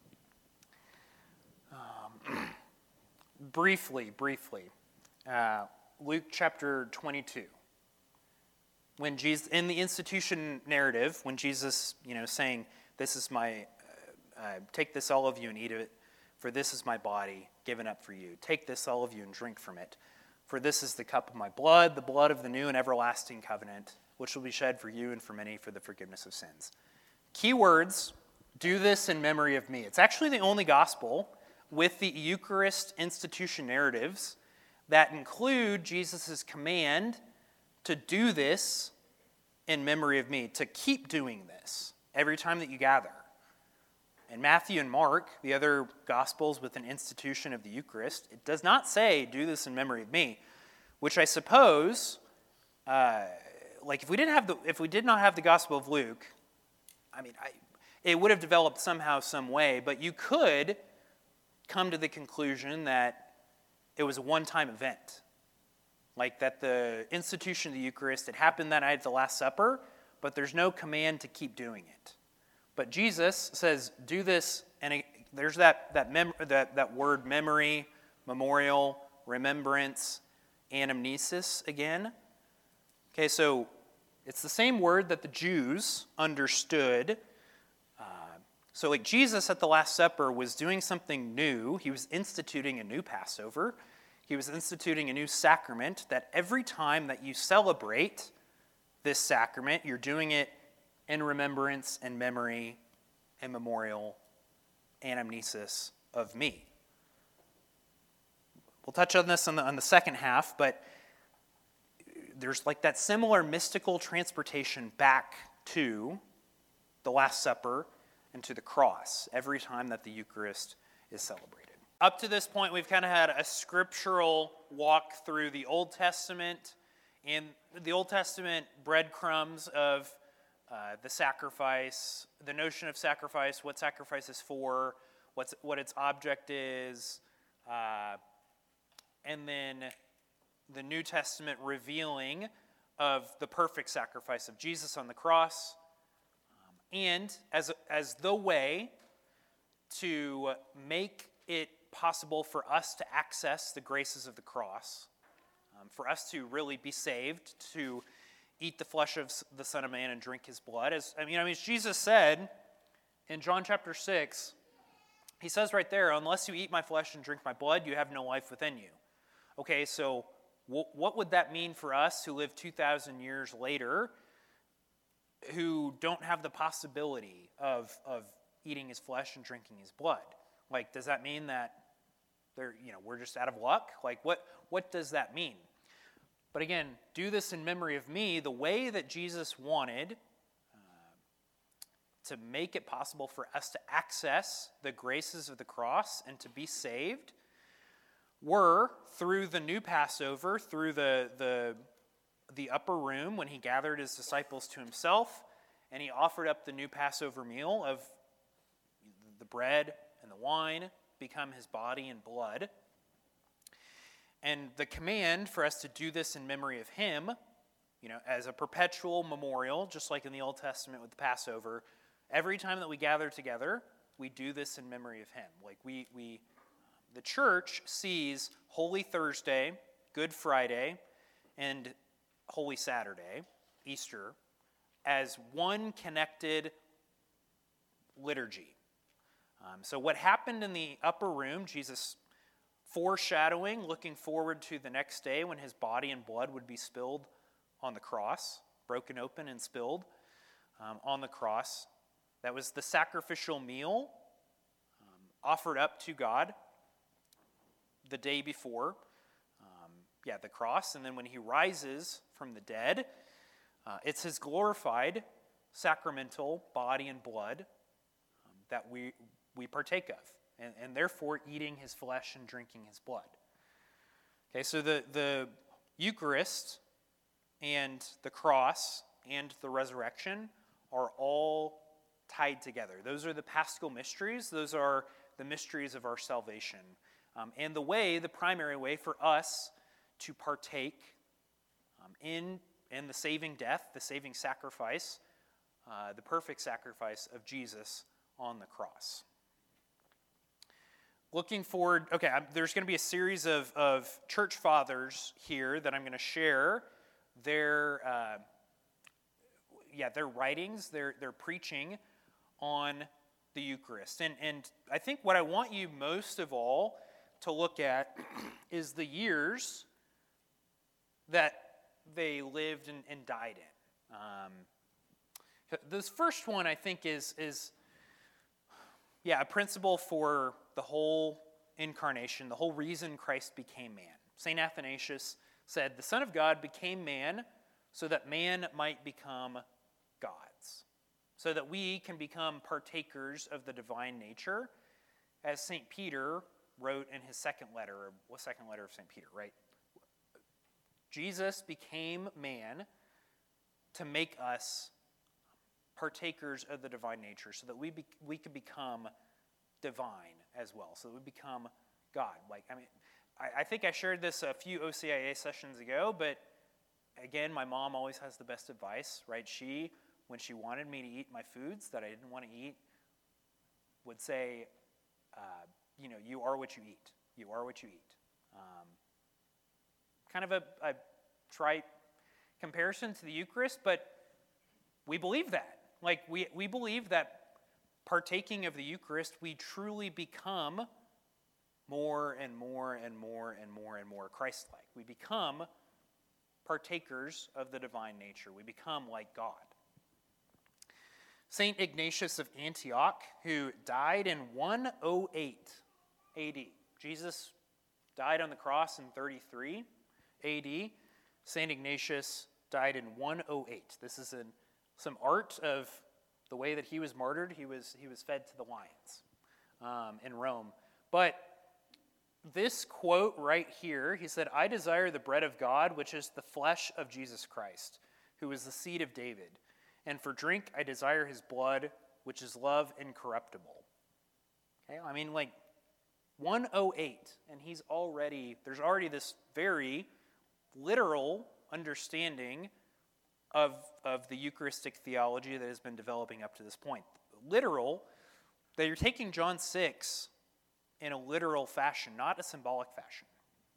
Um, briefly, briefly, uh, Luke chapter twenty-two. When Jesus, in the institution narrative, when Jesus, you know, saying, "This is my, uh, uh, take this all of you and eat it, for this is my body given up for you. Take this all of you and drink from it, for this is the cup of my blood, the blood of the new and everlasting covenant, which will be shed for you and for many for the forgiveness of sins." Key words: do this in memory of me. It's actually the only gospel with the Eucharist institution narratives that include Jesus' command to do this in memory of me, to keep doing this every time that you gather. In Matthew and Mark, the other gospels with an institution of the Eucharist, it does not say, do this in memory of me, which I suppose, uh, like if we didn't have the, if we did not have the Gospel of Luke, I mean, I, it would have developed somehow, some way, but you could come to the conclusion that it was a one-time event. Like that the institution of the Eucharist, it happened that night at the Last Supper, but there's no command to keep doing it. But Jesus says, do this, and it, there's that, that, mem- that, that word memory, memorial, remembrance, anamnesis again. Okay, so it's the same word that the Jews understood. Uh, so like Jesus at the Last Supper was doing something new. He was instituting a new Passover. He was instituting a new sacrament that every time that you celebrate this sacrament, you're doing it in remembrance and memory and memorial anamnesis of me. We'll touch on this on the, on the second half, but there's like that similar mystical transportation back to the Last Supper and to the cross every time that the Eucharist is celebrated. Up to this point, we've kind of had a scriptural walk through the Old Testament and the Old Testament breadcrumbs of uh, the sacrifice, the notion of sacrifice, what sacrifice is for, what's, what its object is, uh, and then the New Testament revealing of the perfect sacrifice of Jesus on the cross, um, and as, as the way to make it possible for us to access the graces of the cross, um, for us to really be saved, to eat the flesh of the Son of Man and drink his blood. As I mean, I mean, as Jesus said in John chapter six, he says right there, unless you eat my flesh and drink my blood, you have no life within you. Okay, so w- what would that mean for us who live two thousand years later, who don't have the possibility of, of eating his flesh and drinking his blood? Like, does that mean that they're, you know, we're just out of luck? Like, what, what does that mean? But again, do this in memory of me. The way that Jesus wanted uh, to make it possible for us to access the graces of the cross and to be saved were through the new Passover, through the, the, the upper room when he gathered his disciples to himself, and he offered up the new Passover meal of the bread and the wine become his body and blood. And the command for us to do this in memory of him, you know, as a perpetual memorial, just like in the Old Testament with the Passover, every time that we gather together, we do this in memory of him. Like we, we, the church sees Holy Thursday, Good Friday, and Holy Saturday, Easter, as one connected liturgy. Um, so what happened in the upper room, Jesus foreshadowing, looking forward to the next day when his body and blood would be spilled on the cross, broken open and spilled um, on the cross. That was the sacrificial meal um, offered up to God the day before, um, yeah, the cross. And then when he rises from the dead, uh, it's his glorified sacramental body and blood um, that we, we partake of, and, and therefore eating his flesh and drinking his blood. Okay, so the, the Eucharist and the cross and the resurrection are all tied together. Those are the Paschal mysteries. Those are the mysteries of our salvation. Um, and the way, the primary way for us to partake um, in, in the saving death, the saving sacrifice, uh, the perfect sacrifice of Jesus on the cross. Looking forward, okay, I'm, there's going to be a series of, of church fathers here that I'm going to share their, uh, yeah, their writings, their, their preaching on the Eucharist. And, and I think what I want you most of all to look at is the years that they lived and, and died in. Um, this first one, I think, is, is yeah, a principle for the whole incarnation, the whole reason Christ became man. Saint Athanasius said, "The Son of God became man so that man might become gods, so that we can become partakers of the divine nature," as Saint Peter wrote in his second letter, or what second letter of Saint Peter, right? Jesus became man to make us partakers of the divine nature, so that we be, we could become divine as well, so that we become God. Like, I mean, I, I think I shared this a few O C I A sessions ago, but again, my mom always has the best advice, right? She, when she wanted me to eat my foods that I didn't want to eat, would say, uh, you know, you are what you eat. You are what you eat. Um, kind of a, a trite comparison to the Eucharist, but we believe that. Like, we, we believe that partaking of the Eucharist, we truly become more and more and more and more and more Christ-like. We become partakers of the divine nature. We become like God. Saint Ignatius of Antioch, who died in one oh eight A D. Jesus died on the cross in thirty-three A D. Saint Ignatius died in one oh eight. This is an, some art of the way that he was martyred. He was, he was fed to the lions um, in Rome. But this quote right here, he said, "I desire the bread of God, which is the flesh of Jesus Christ, who is the seed of David. And for drink, I desire his blood, which is love incorruptible." Okay, I mean, like, one oh eight, and he's already, there's already this very literal understanding of, of the Eucharistic theology that has been developing up to this point. Literal, that you're taking John six in a literal fashion, not a symbolic fashion.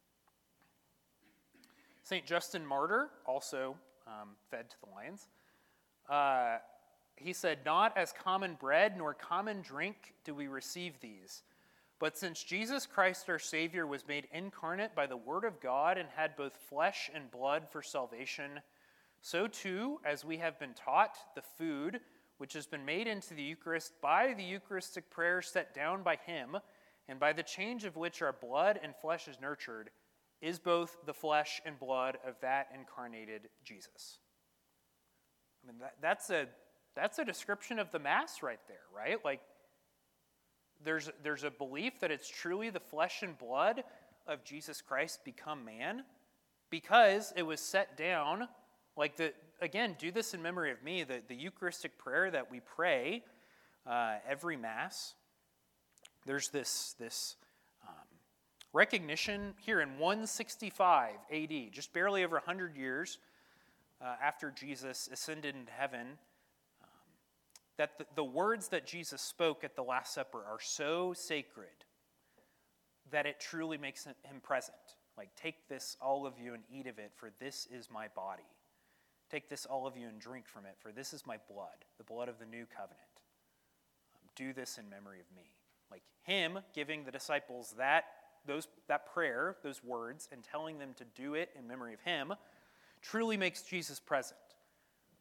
Saint Justin Martyr, also um, fed to the lions, uh, he said, "Not as common bread nor common drink do we receive these, but since Jesus Christ our Savior was made incarnate by the Word of God and had both flesh and blood for salvation, so too, as we have been taught, the food which has been made into the Eucharist by the Eucharistic prayer set down by him, and by the change of which our blood and flesh is nurtured, is both the flesh and blood of that incarnated Jesus." I mean, that, that's a that's a description of the Mass right there, right? Like, there's there's a belief that it's truly the flesh and blood of Jesus Christ become man, because it was set down, like, the again, do this in memory of me, the, the Eucharistic prayer that we pray uh, every Mass. There's this, this um, recognition here in one sixty-five A D, just barely over one hundred years uh, after Jesus ascended into heaven, um, that the, the words that Jesus spoke at the Last Supper are so sacred that it truly makes him present. Like, "Take this, all of you, and eat of it, for this is my body. Take this, all of you, and drink from it, for this is my blood, the blood of the new covenant. Um, do this in memory of me." Like, him giving the disciples that, those, that prayer, those words, and telling them to do it in memory of him, truly makes Jesus present.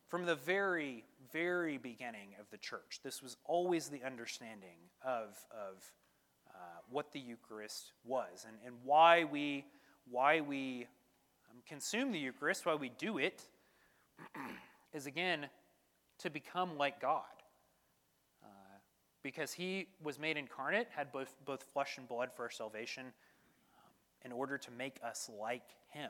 From the very, very beginning of the church, this was always the understanding of, of uh, what the Eucharist was and, and why we, why we um, consume the Eucharist, why we do it, is again to become like God. Uh, because he was made incarnate, had both, both flesh and blood for our salvation, um, in order to make us like him.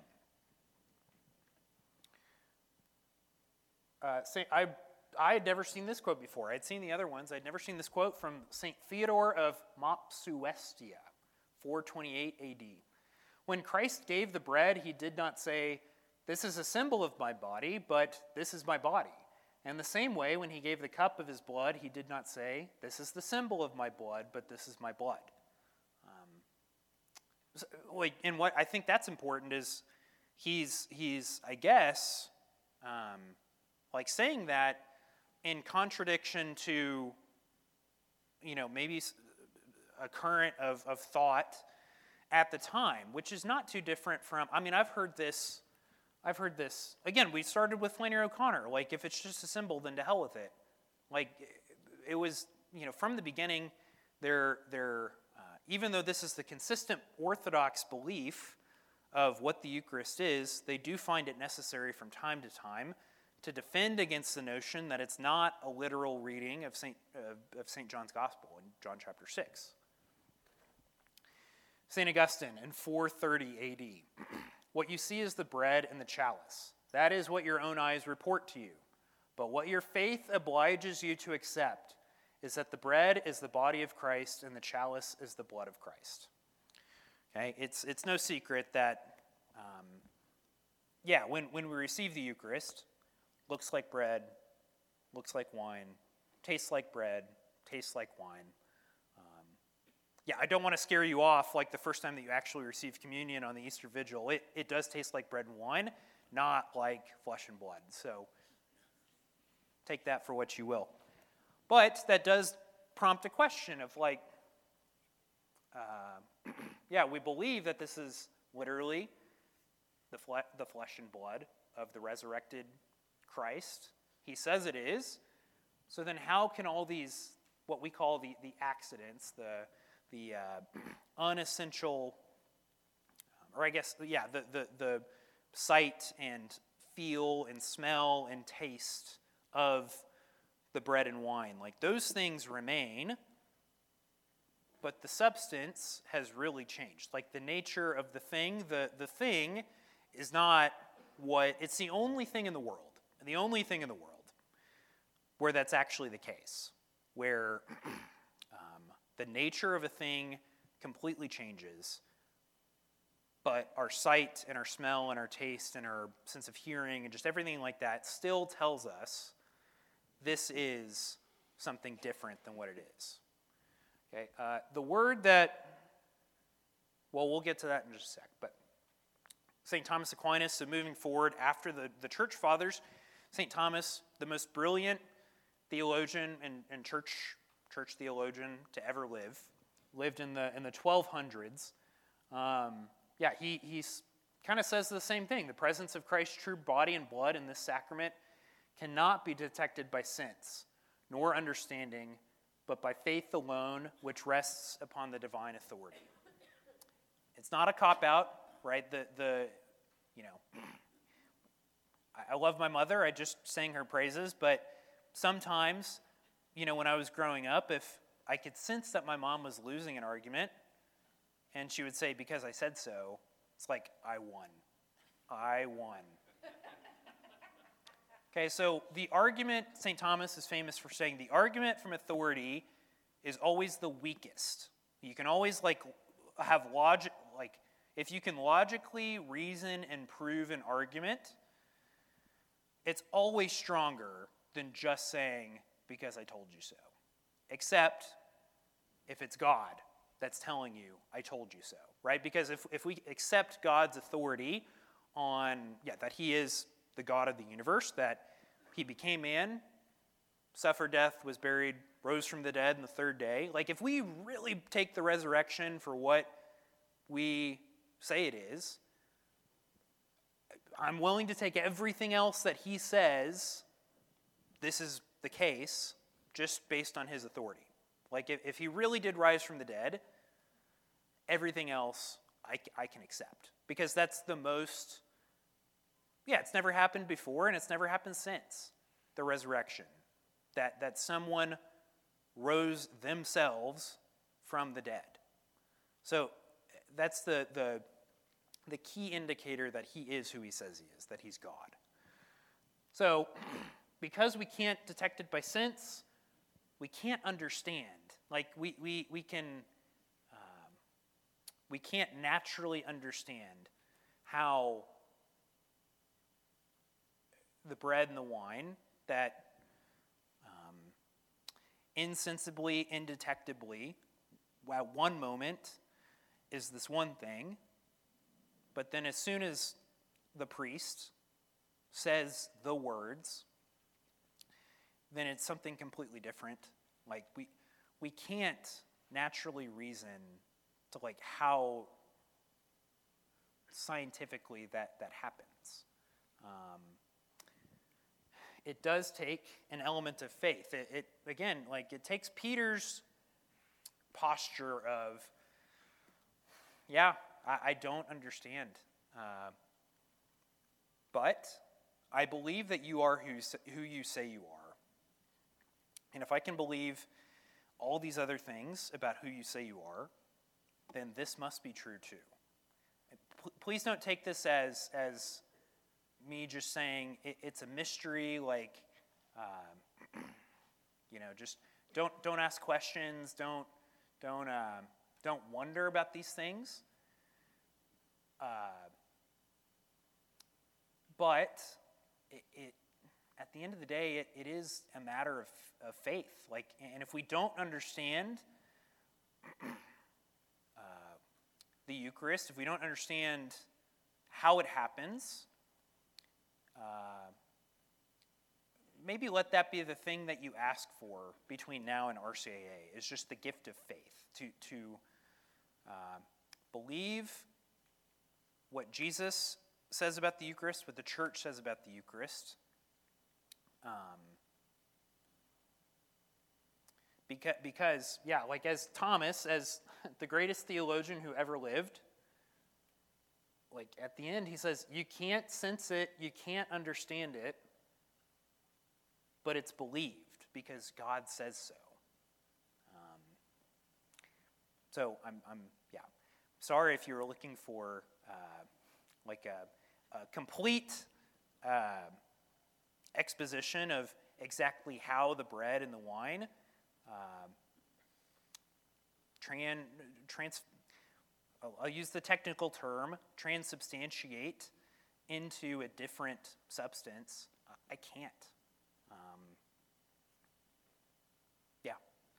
Uh, Saint, I, I had never seen this quote before. I'd seen the other ones. I'd never seen this quote from Saint Theodore of Mopsuestia, four twenty-eight A D. When Christ gave the bread, he did not say, "This is a symbol of my body," but "This is my body." And the same way, when he gave the cup of his blood, he did not say, "This is the symbol of my blood, but this is my blood." Um, so, like, and what I think that's important is he's, he's I guess, um, like saying that in contradiction to, you know, maybe a current of, of thought at the time, which is not too different from, I mean, I've heard this, I've heard this, again, we started with Flannery O'Connor, like, if it's just a symbol, then to hell with it. Like, it was, you know, from the beginning, they're, they're uh, even though this is the consistent Orthodox belief of what the Eucharist is, they do find it necessary from time to time to defend against the notion that it's not a literal reading of Saint uh, of Saint John's Gospel in John chapter six. Saint Augustine in four thirty A D. What you see is the bread and the chalice. That is what your own eyes report to you. But what your faith obliges you to accept is that the bread is the body of Christ and the chalice is the blood of Christ. Okay, it's it's no secret that, um, yeah, when, when we receive the Eucharist, looks like bread, looks like wine, tastes like bread, tastes like wine. Um, yeah, I don't want to scare you off like the first time that you actually receive communion on the Easter Vigil. It, it does taste like bread and wine, not like flesh and blood. So take that for what you will. But that does prompt a question of like, uh, yeah, we believe that this is literally the, fle- the flesh and blood of the resurrected Christ. He says it is. So then how can all these, what we call the, the accidents, the, the uh, unessential, or I guess, yeah, the, the, the sight and feel and smell and taste of the bread and wine, like those things remain, but the substance has really changed. Like the nature of the thing, the, the thing is not what, it's the only thing in the world. The only thing in the world where that's actually the case, where um, the nature of a thing completely changes, but our sight and our smell and our taste and our sense of hearing and just everything like that still tells us this is something different than what it is. Okay, uh, the word that, well, we'll get to that in just a sec, but Saint Thomas Aquinas, so moving forward after the, the church fathers, Saint Thomas, the most brilliant theologian and, and church church theologian to ever live, lived in the in the twelve hundreds. Um, yeah, he he's kind of says the same thing. The presence of Christ's true body and blood in this sacrament cannot be detected by sense, nor understanding, but by faith alone, which rests upon the divine authority. It's not a cop-out, right? The the you know. I love my mother. I just sang her praises, but sometimes, you know, when I was growing up, if I could sense that my mom was losing an argument, and she would say, "Because I said so," it's like, I won. I won. Okay, so the argument, Saint Thomas is famous for saying, the argument from authority is always the weakest. You can always, like, have logic, like, if you can logically reason and prove an argument, it's always stronger than just saying, "Because I told you so." Except if it's God that's telling you, "I told you so," right? Because if, if we accept God's authority on, yeah, that he is the God of the universe, that he became man, suffered death, was buried, rose from the dead on the third day, like if we really take the resurrection for what we say it is, I'm willing to take everything else that he says this is the case just based on his authority. Like if, if he really did rise from the dead, everything else I, I can accept. Because that's the most, yeah, it's never happened before and it's never happened since the resurrection. That, that someone rose themselves from the dead. So that's the, the, the key indicator that he is who he says he is, that he's God. So because we can't detect it by sense, we can't understand. Like we, we, we can, um, we can't naturally understand how the bread and the wine that um, insensibly, indetectably, at one moment is this one thing, but then as soon as the priest says the words, then it's something completely different. Like we we can't naturally reason to like how scientifically that, that happens. Um, it does take an element of faith. It, it again, like it takes Peter's posture of, yeah, I, I don't understand, uh, but I believe that you are who, who you say you are. And if I can believe all these other things about who you say you are, then this must be true too. P- please don't take this as, as me just saying it, it's a mystery, like, um, you know, just don't don't ask questions, don't don't um, don't wonder about these things. Uh, but it, it at the end of the day, it, it is a matter of, of faith. Like, and if we don't understand uh, the Eucharist, if we don't understand how it happens, uh, maybe let that be the thing that you ask for between now and R C A A, is just the gift of faith, to, to uh, believe what Jesus says about the Eucharist, what the church says about the Eucharist, Um, because, because, yeah, like as Thomas, as the greatest theologian who ever lived, like at the end he says, you can't sense it, you can't understand it, but it's believed because God says so. Um, so I'm, I'm, yeah, sorry if you were looking for uh, like a, a complete Uh, exposition of exactly how the bread and the wine uh, tran, trans, I'll, I'll use the technical term, transubstantiate into a different substance. I can't. Um, yeah.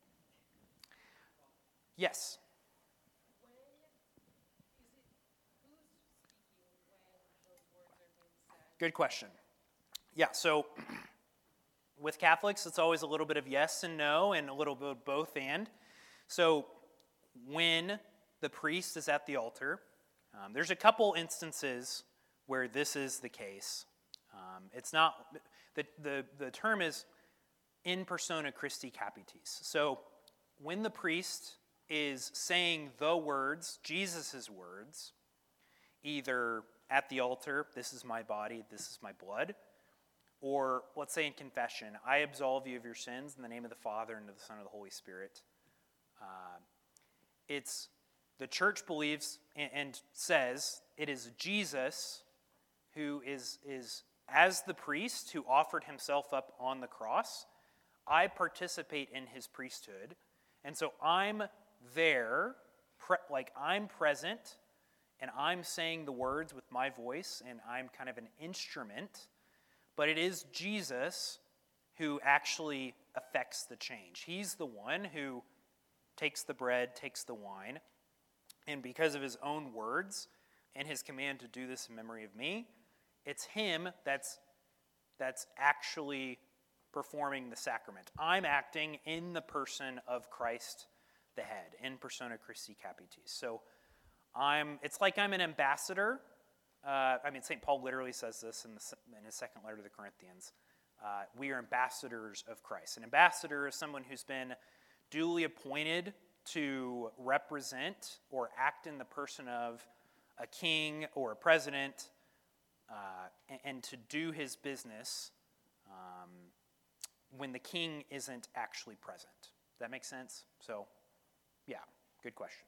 Yes. When is it, who's speaking when those words are being said? Good question. Yeah, so with Catholics, it's always a little bit of yes and no and a little bit of both and. So when the priest is at the altar, um, there's a couple instances where this is the case. Um, it's not, the, the, the term is in persona Christi Capitis. So when the priest is saying the words, Jesus' words, either at the altar, this is my body, this is my blood, or let's say in confession, I absolve you of your sins in the name of the Father and of the Son and of the Holy Spirit. Uh, it's, the church believes and, and says it is Jesus who is, is, as the priest who offered himself up on the cross, I participate in his priesthood. And so I'm there, pre- like I'm present, and I'm saying the words with my voice, and I'm kind of an instrument. But it is Jesus who actually affects the change. He's the one who takes the bread, takes the wine, and because of his own words and his command to do this in memory of me, it's him that's, that's actually performing the sacrament. I'm acting in the person of Christ the head, in persona Christi Capitis. So I'm, it's like I'm an ambassador. Uh, I mean, Saint Paul literally says this in, the, in his second letter to the Corinthians. uh, we are ambassadors of Christ. An ambassador is someone who's been duly appointed to represent or act in the person of a king or a president, uh, and, and to do his business um, when the king isn't actually present. Does that make sense? So, yeah, good question.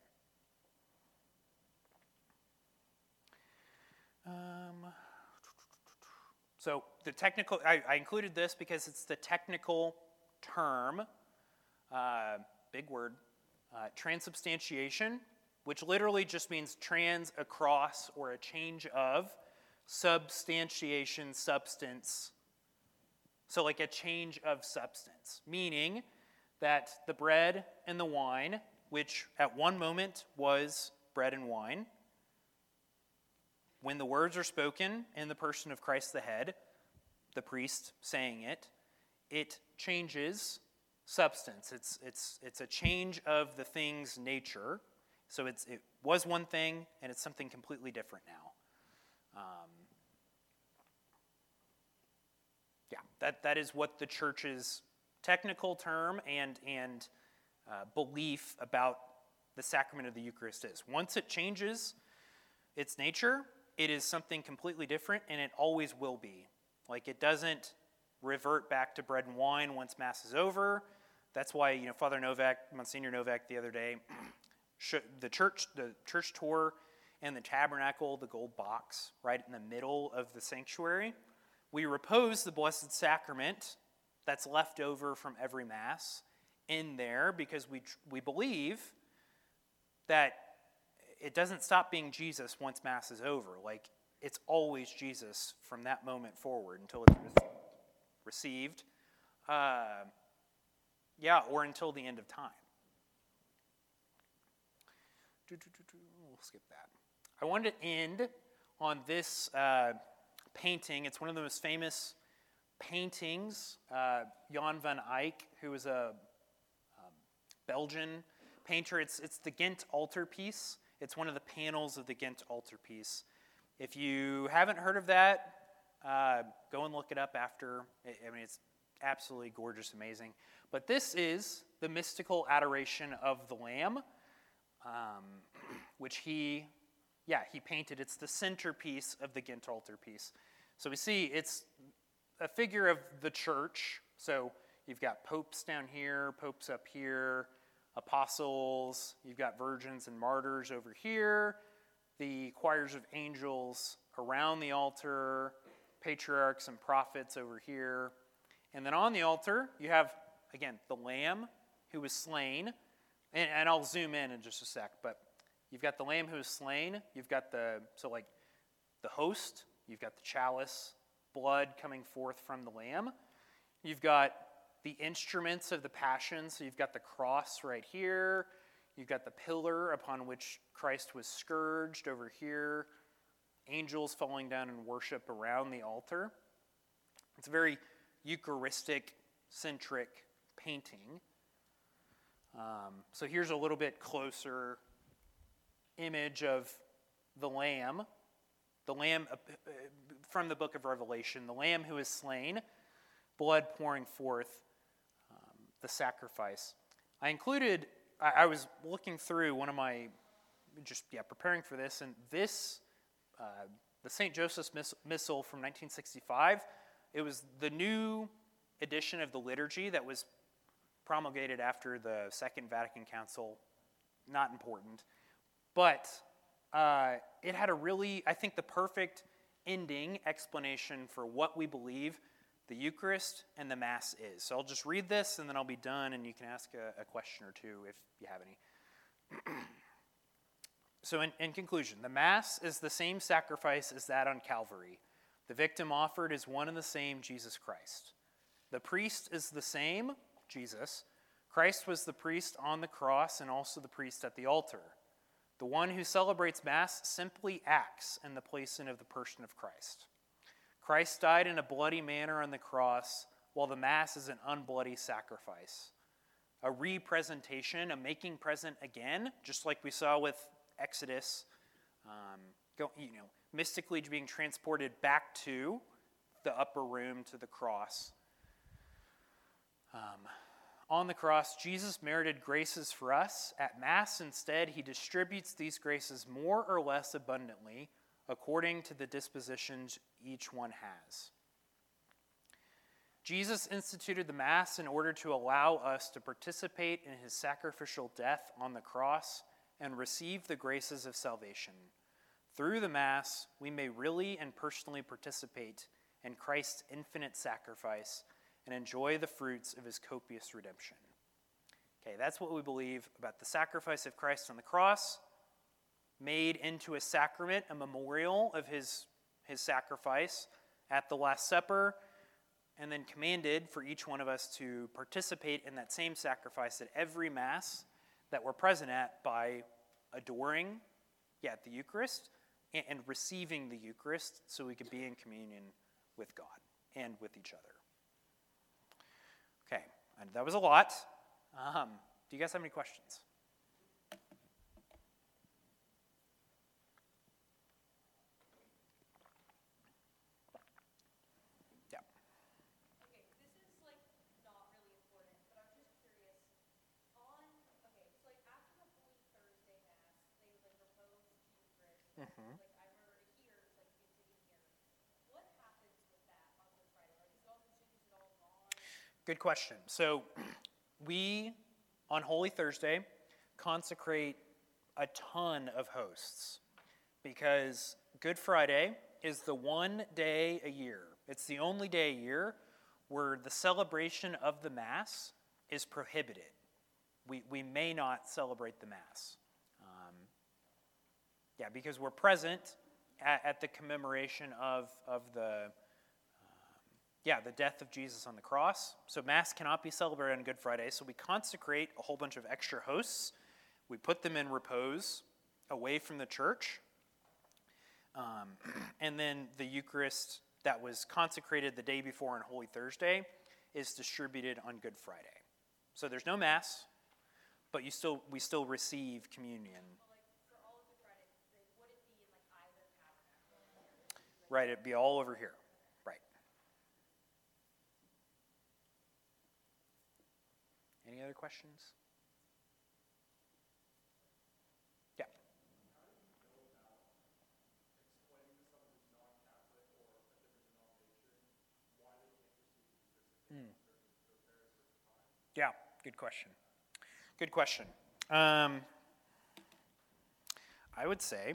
Um, so the technical, I, I included this because it's the technical term, uh, big word, uh, transubstantiation, which literally just means trans, across, or a change of, substantiation, substance. So like a change of substance, meaning that the bread and the wine, which at one moment was bread and wine, when the words are spoken in the person of Christ the head, the priest saying it, it changes substance. It's, it's, it's a change of the thing's nature. So it's, it was one thing, and it's something completely different now. Um, yeah, that, that is what the church's technical term and, and uh, belief about the sacrament of the Eucharist is. Once it changes its nature, it is something completely different, and it always will be. Like, it doesn't revert back to bread and wine once Mass is over. That's why, you know, Father Novak, Monsignor Novak the other day, the church, the church tour and the tabernacle, the gold box, right in the middle of the sanctuary, we repose the Blessed Sacrament that's left over from every Mass in there because we we believe that it doesn't stop being Jesus once Mass is over. Like, it's always Jesus from that moment forward until it's received. Uh, yeah, or until the end of time. We'll skip that. I wanted to end on this uh, painting. It's one of the most famous paintings. Uh, Jan van Eyck, who was a um, Belgian painter. It's, it's the Ghent altarpiece. It's one of the panels of the Ghent altarpiece. If you haven't heard of that, uh, go and look it up after. I mean, it's absolutely gorgeous, amazing. But this is the mystical adoration of the Lamb, um, which he, yeah, he painted. It's the centerpiece of the Ghent altarpiece. So we see it's a figure of the church. So you've got popes down here, popes up here, apostles, you've got virgins and martyrs over here, the choirs of angels around the altar, patriarchs and prophets over here. And then on the altar, you have, again, the Lamb who was slain. And, and I'll zoom in in just a sec, but you've got the Lamb who was slain. You've got the, so like the host, you've got the chalice, blood coming forth from the Lamb. You've got the instruments of the Passion. So you've got the cross right here. You've got the pillar upon which Christ was scourged over here. Angels falling down in worship around the altar. It's a very Eucharistic-centric painting. Um, so here's a little bit closer image of the Lamb. The Lamb uh, from the book of Revelation. The Lamb who is slain, blood pouring forth um, the sacrifice. I included, I, I was looking through one of my, just yeah, preparing for this, and this, uh, the Saint Joseph's Miss, Missal from nineteen sixty-five, it was the new edition of the liturgy that was promulgated after the Second Vatican Council. Not important. But uh, it had a really, I think, the perfect ending explanation for what we believe the Eucharist and the Mass is. So I'll just read this, and then I'll be done, and you can ask a, a question or two if you have any. So in, in conclusion, the Mass is the same sacrifice as that on Calvary. The victim offered is one and the same, Jesus Christ. The priest is the same, Jesus. Christ was the priest on the cross and also the priest at the altar. The one who celebrates Mass simply acts in the place and of the person of Christ. Christ died in a bloody manner on the cross, while the Mass is an unbloody sacrifice. A representation, a making present again, just like we saw with Exodus, um, go, you know, mystically being transported back to the upper room, to the cross, Um, on the cross, Jesus merited graces for us. At Mass, instead, he distributes these graces more or less abundantly according to the dispositions each one has. Jesus instituted the Mass in order to allow us to participate in his sacrificial death on the cross and receive the graces of salvation. Through the Mass, we may really and personally participate in Christ's infinite sacrifice and enjoy the fruits of his copious redemption. Okay, that's what we believe about the sacrifice of Christ on the cross, made into a sacrament, a memorial of his, his sacrifice at the Last Supper, and then commanded for each one of us to participate in that same sacrifice at every Mass that we're present at by adoring, yeah, the Eucharist, and, and receiving the Eucharist so we can be in communion with God and with each other. Okay, and that was a lot. Um, do you guys have any questions? Yeah. Okay, this is like not really important, but I'm just curious. On okay, so like after the Holy Thursday Mass, they would like propose Eucharist. Mhm. Like I remember here, it's like it's in here. What happens with that on Good Friday? Like is it all consumed? Is it all gone? Good question. So we, on Holy Thursday, consecrate a ton of hosts because Good Friday is the one day a year. It's the only day a year where the celebration of the Mass is prohibited. We, we may not celebrate the Mass. Um, yeah, because we're present at, at the commemoration of, of the Yeah, the death of Jesus on the cross. So Mass cannot be celebrated on Good Friday. So we consecrate a whole bunch of extra hosts. We put them in repose away from the church. Um, and then the Eucharist that was consecrated the day before on Holy Thursday is distributed on Good Friday. So there's no Mass, but you still we still receive communion. Well, like for all of Good Friday, they wouldn't be in like either tabernacle. Right, it'd be all over here. Right. Any other questions? Yeah. Mm. Yeah, good question. Good question. Um, I would say,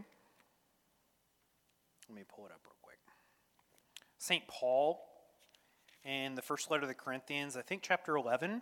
let me pull it up real quick. Saint Paul in the first letter to the Corinthians, I think chapter eleven.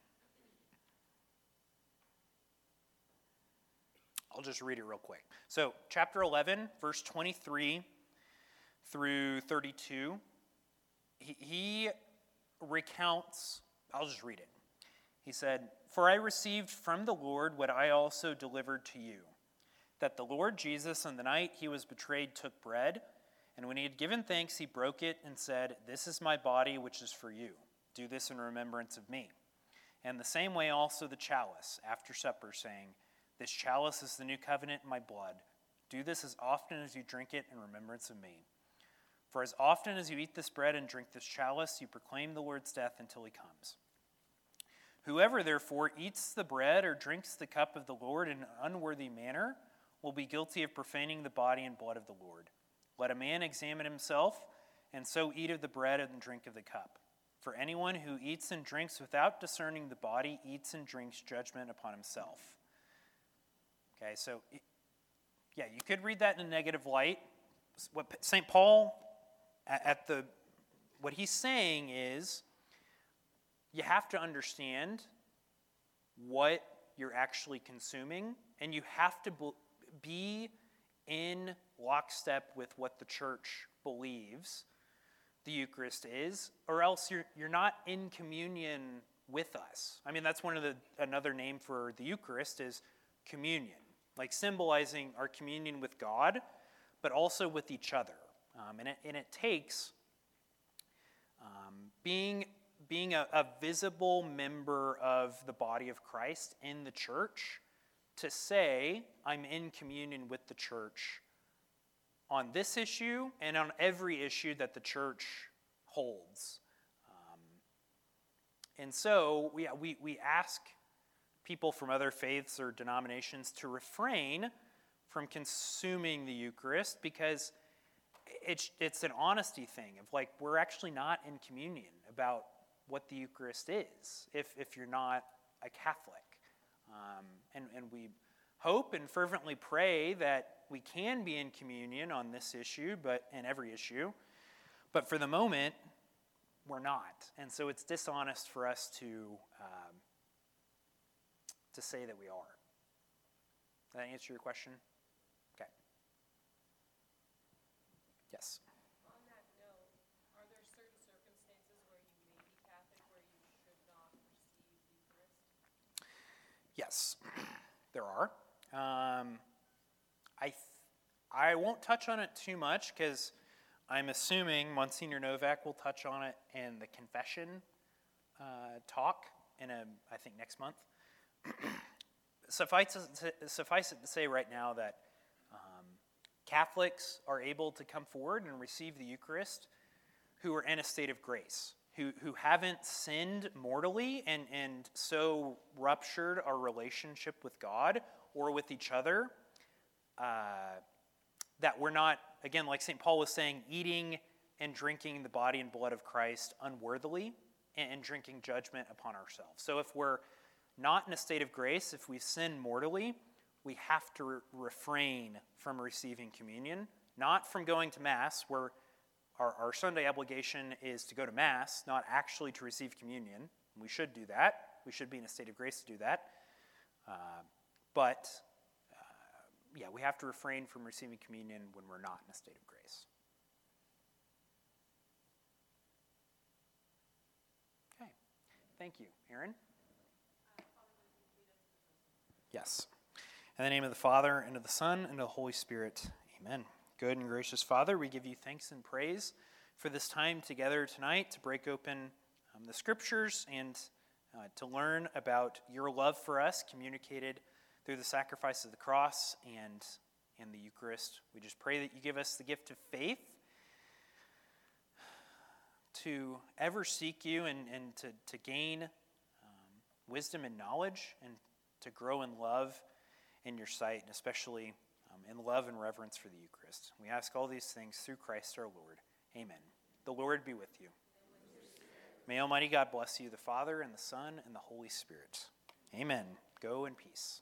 I'll just read it real quick. So, chapter eleven, verse twenty-three through thirty-two, he, he recounts, I'll just read it. He said, "For I received from the Lord what I also delivered to you, that the Lord Jesus, on the night he was betrayed, took bread, and when he had given thanks, he broke it and said, 'This is my body, which is for you. Do this in remembrance of me.' And the same way also the chalice, after supper, saying, 'This chalice is the new covenant in my blood. Do this as often as you drink it in remembrance of me. For as often as you eat this bread and drink this chalice, you proclaim the Lord's death until he comes. Whoever, therefore, eats the bread or drinks the cup of the Lord in an unworthy manner will be guilty of profaning the body and blood of the Lord. Let a man examine himself, and so eat of the bread and drink of the cup. For anyone who eats and drinks without discerning the body eats and drinks judgment upon himself.'" Okay, so, yeah, you could read that in a negative light. What Saint Paul, at the, what he's saying is, you have to understand what you're actually consuming, and you have to be in lockstep with what the church believes the Eucharist is, or else you're you're not in communion with us. I mean, that's one of the, another name for the Eucharist is communion, like symbolizing our communion with God, but also with each other. Um, and, it, and it takes um, being, being a, a visible member of the body of Christ in the church to say, I'm in communion with the church on this issue and on every issue that the church holds. Um, and so we, we, we ask people from other faiths or denominations to refrain from consuming the Eucharist because it's, it's an honesty thing of like we're actually not in communion about what the Eucharist is if, if you're not a Catholic. Um, and, and we hope and fervently pray that we can be in communion on this issue, but in every issue. But for the moment, we're not. And so it's dishonest for us to um, to say that we are. Does that answer your question? Okay. Yes. On that note, are there certain circumstances where you may be Catholic where you should not receive Eucharist? Yes, there are. Um, I th- I won't touch on it too much because I'm assuming Monsignor Novak will touch on it in the confession uh, talk in a I think next month. Suffice it, to, suffice it to say right now that um, Catholics are able to come forward and receive the Eucharist who are in a state of grace, who, who haven't sinned mortally and, and so ruptured our relationship with God or with each other, uh, that we're not, again, like Saint Paul was saying, eating and drinking the body and blood of Christ unworthily and, and drinking judgment upon ourselves. So if we're not in a state of grace, if we sin mortally, we have to re- refrain from receiving communion, not from going to Mass, where our, our Sunday obligation is to go to Mass, not actually to receive communion. We should do that. We should be in a state of grace to do that. Uh, but, uh, yeah, we have to refrain from receiving communion when we're not in a state of grace. Okay. Thank you. Aaron? Yes. In the name of the Father, and of the Son, and of the Holy Spirit. Amen. Good and gracious Father, we give you thanks and praise for this time together tonight to break open um, the Scriptures and uh, to learn about your love for us communicated through the sacrifice of the cross and, and the Eucharist. We just pray that you give us the gift of faith to ever seek you and, and to, to gain um, wisdom and knowledge and to grow in love in your sight, and especially um, in love and reverence for the Eucharist. We ask all these things through Christ our Lord. Amen. The Lord be with you. May Almighty God bless you, the Father, and the Son, and the Holy Spirit. Amen. Go in peace.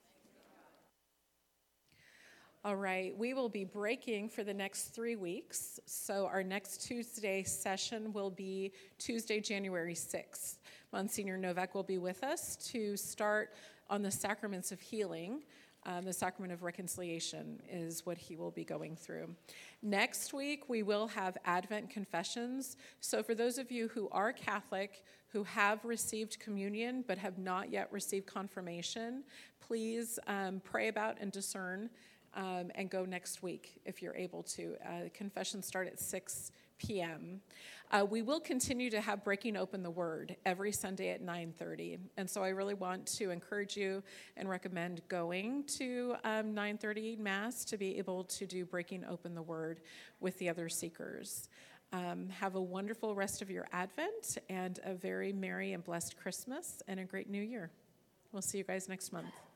All right, we will be breaking for the next three weeks. So our next Tuesday session will be Tuesday, January sixth. Monsignor Novak will be with us to start on the sacraments of healing. Um, the sacrament of reconciliation is what he will be going through. Next week, we will have Advent confessions. So for those of you who are Catholic, who have received communion but have not yet received confirmation, please um, pray about and discern Um, and go next week if you're able to. Uh, confessions start at six p.m. Uh, we will continue to have Breaking Open the Word every Sunday at nine thirty. And so I really want to encourage you and recommend going to um, nine thirty Mass to be able to do Breaking Open the Word with the other seekers. Um, have a wonderful rest of your Advent and a very merry and blessed Christmas and a great New Year. We'll see you guys next month.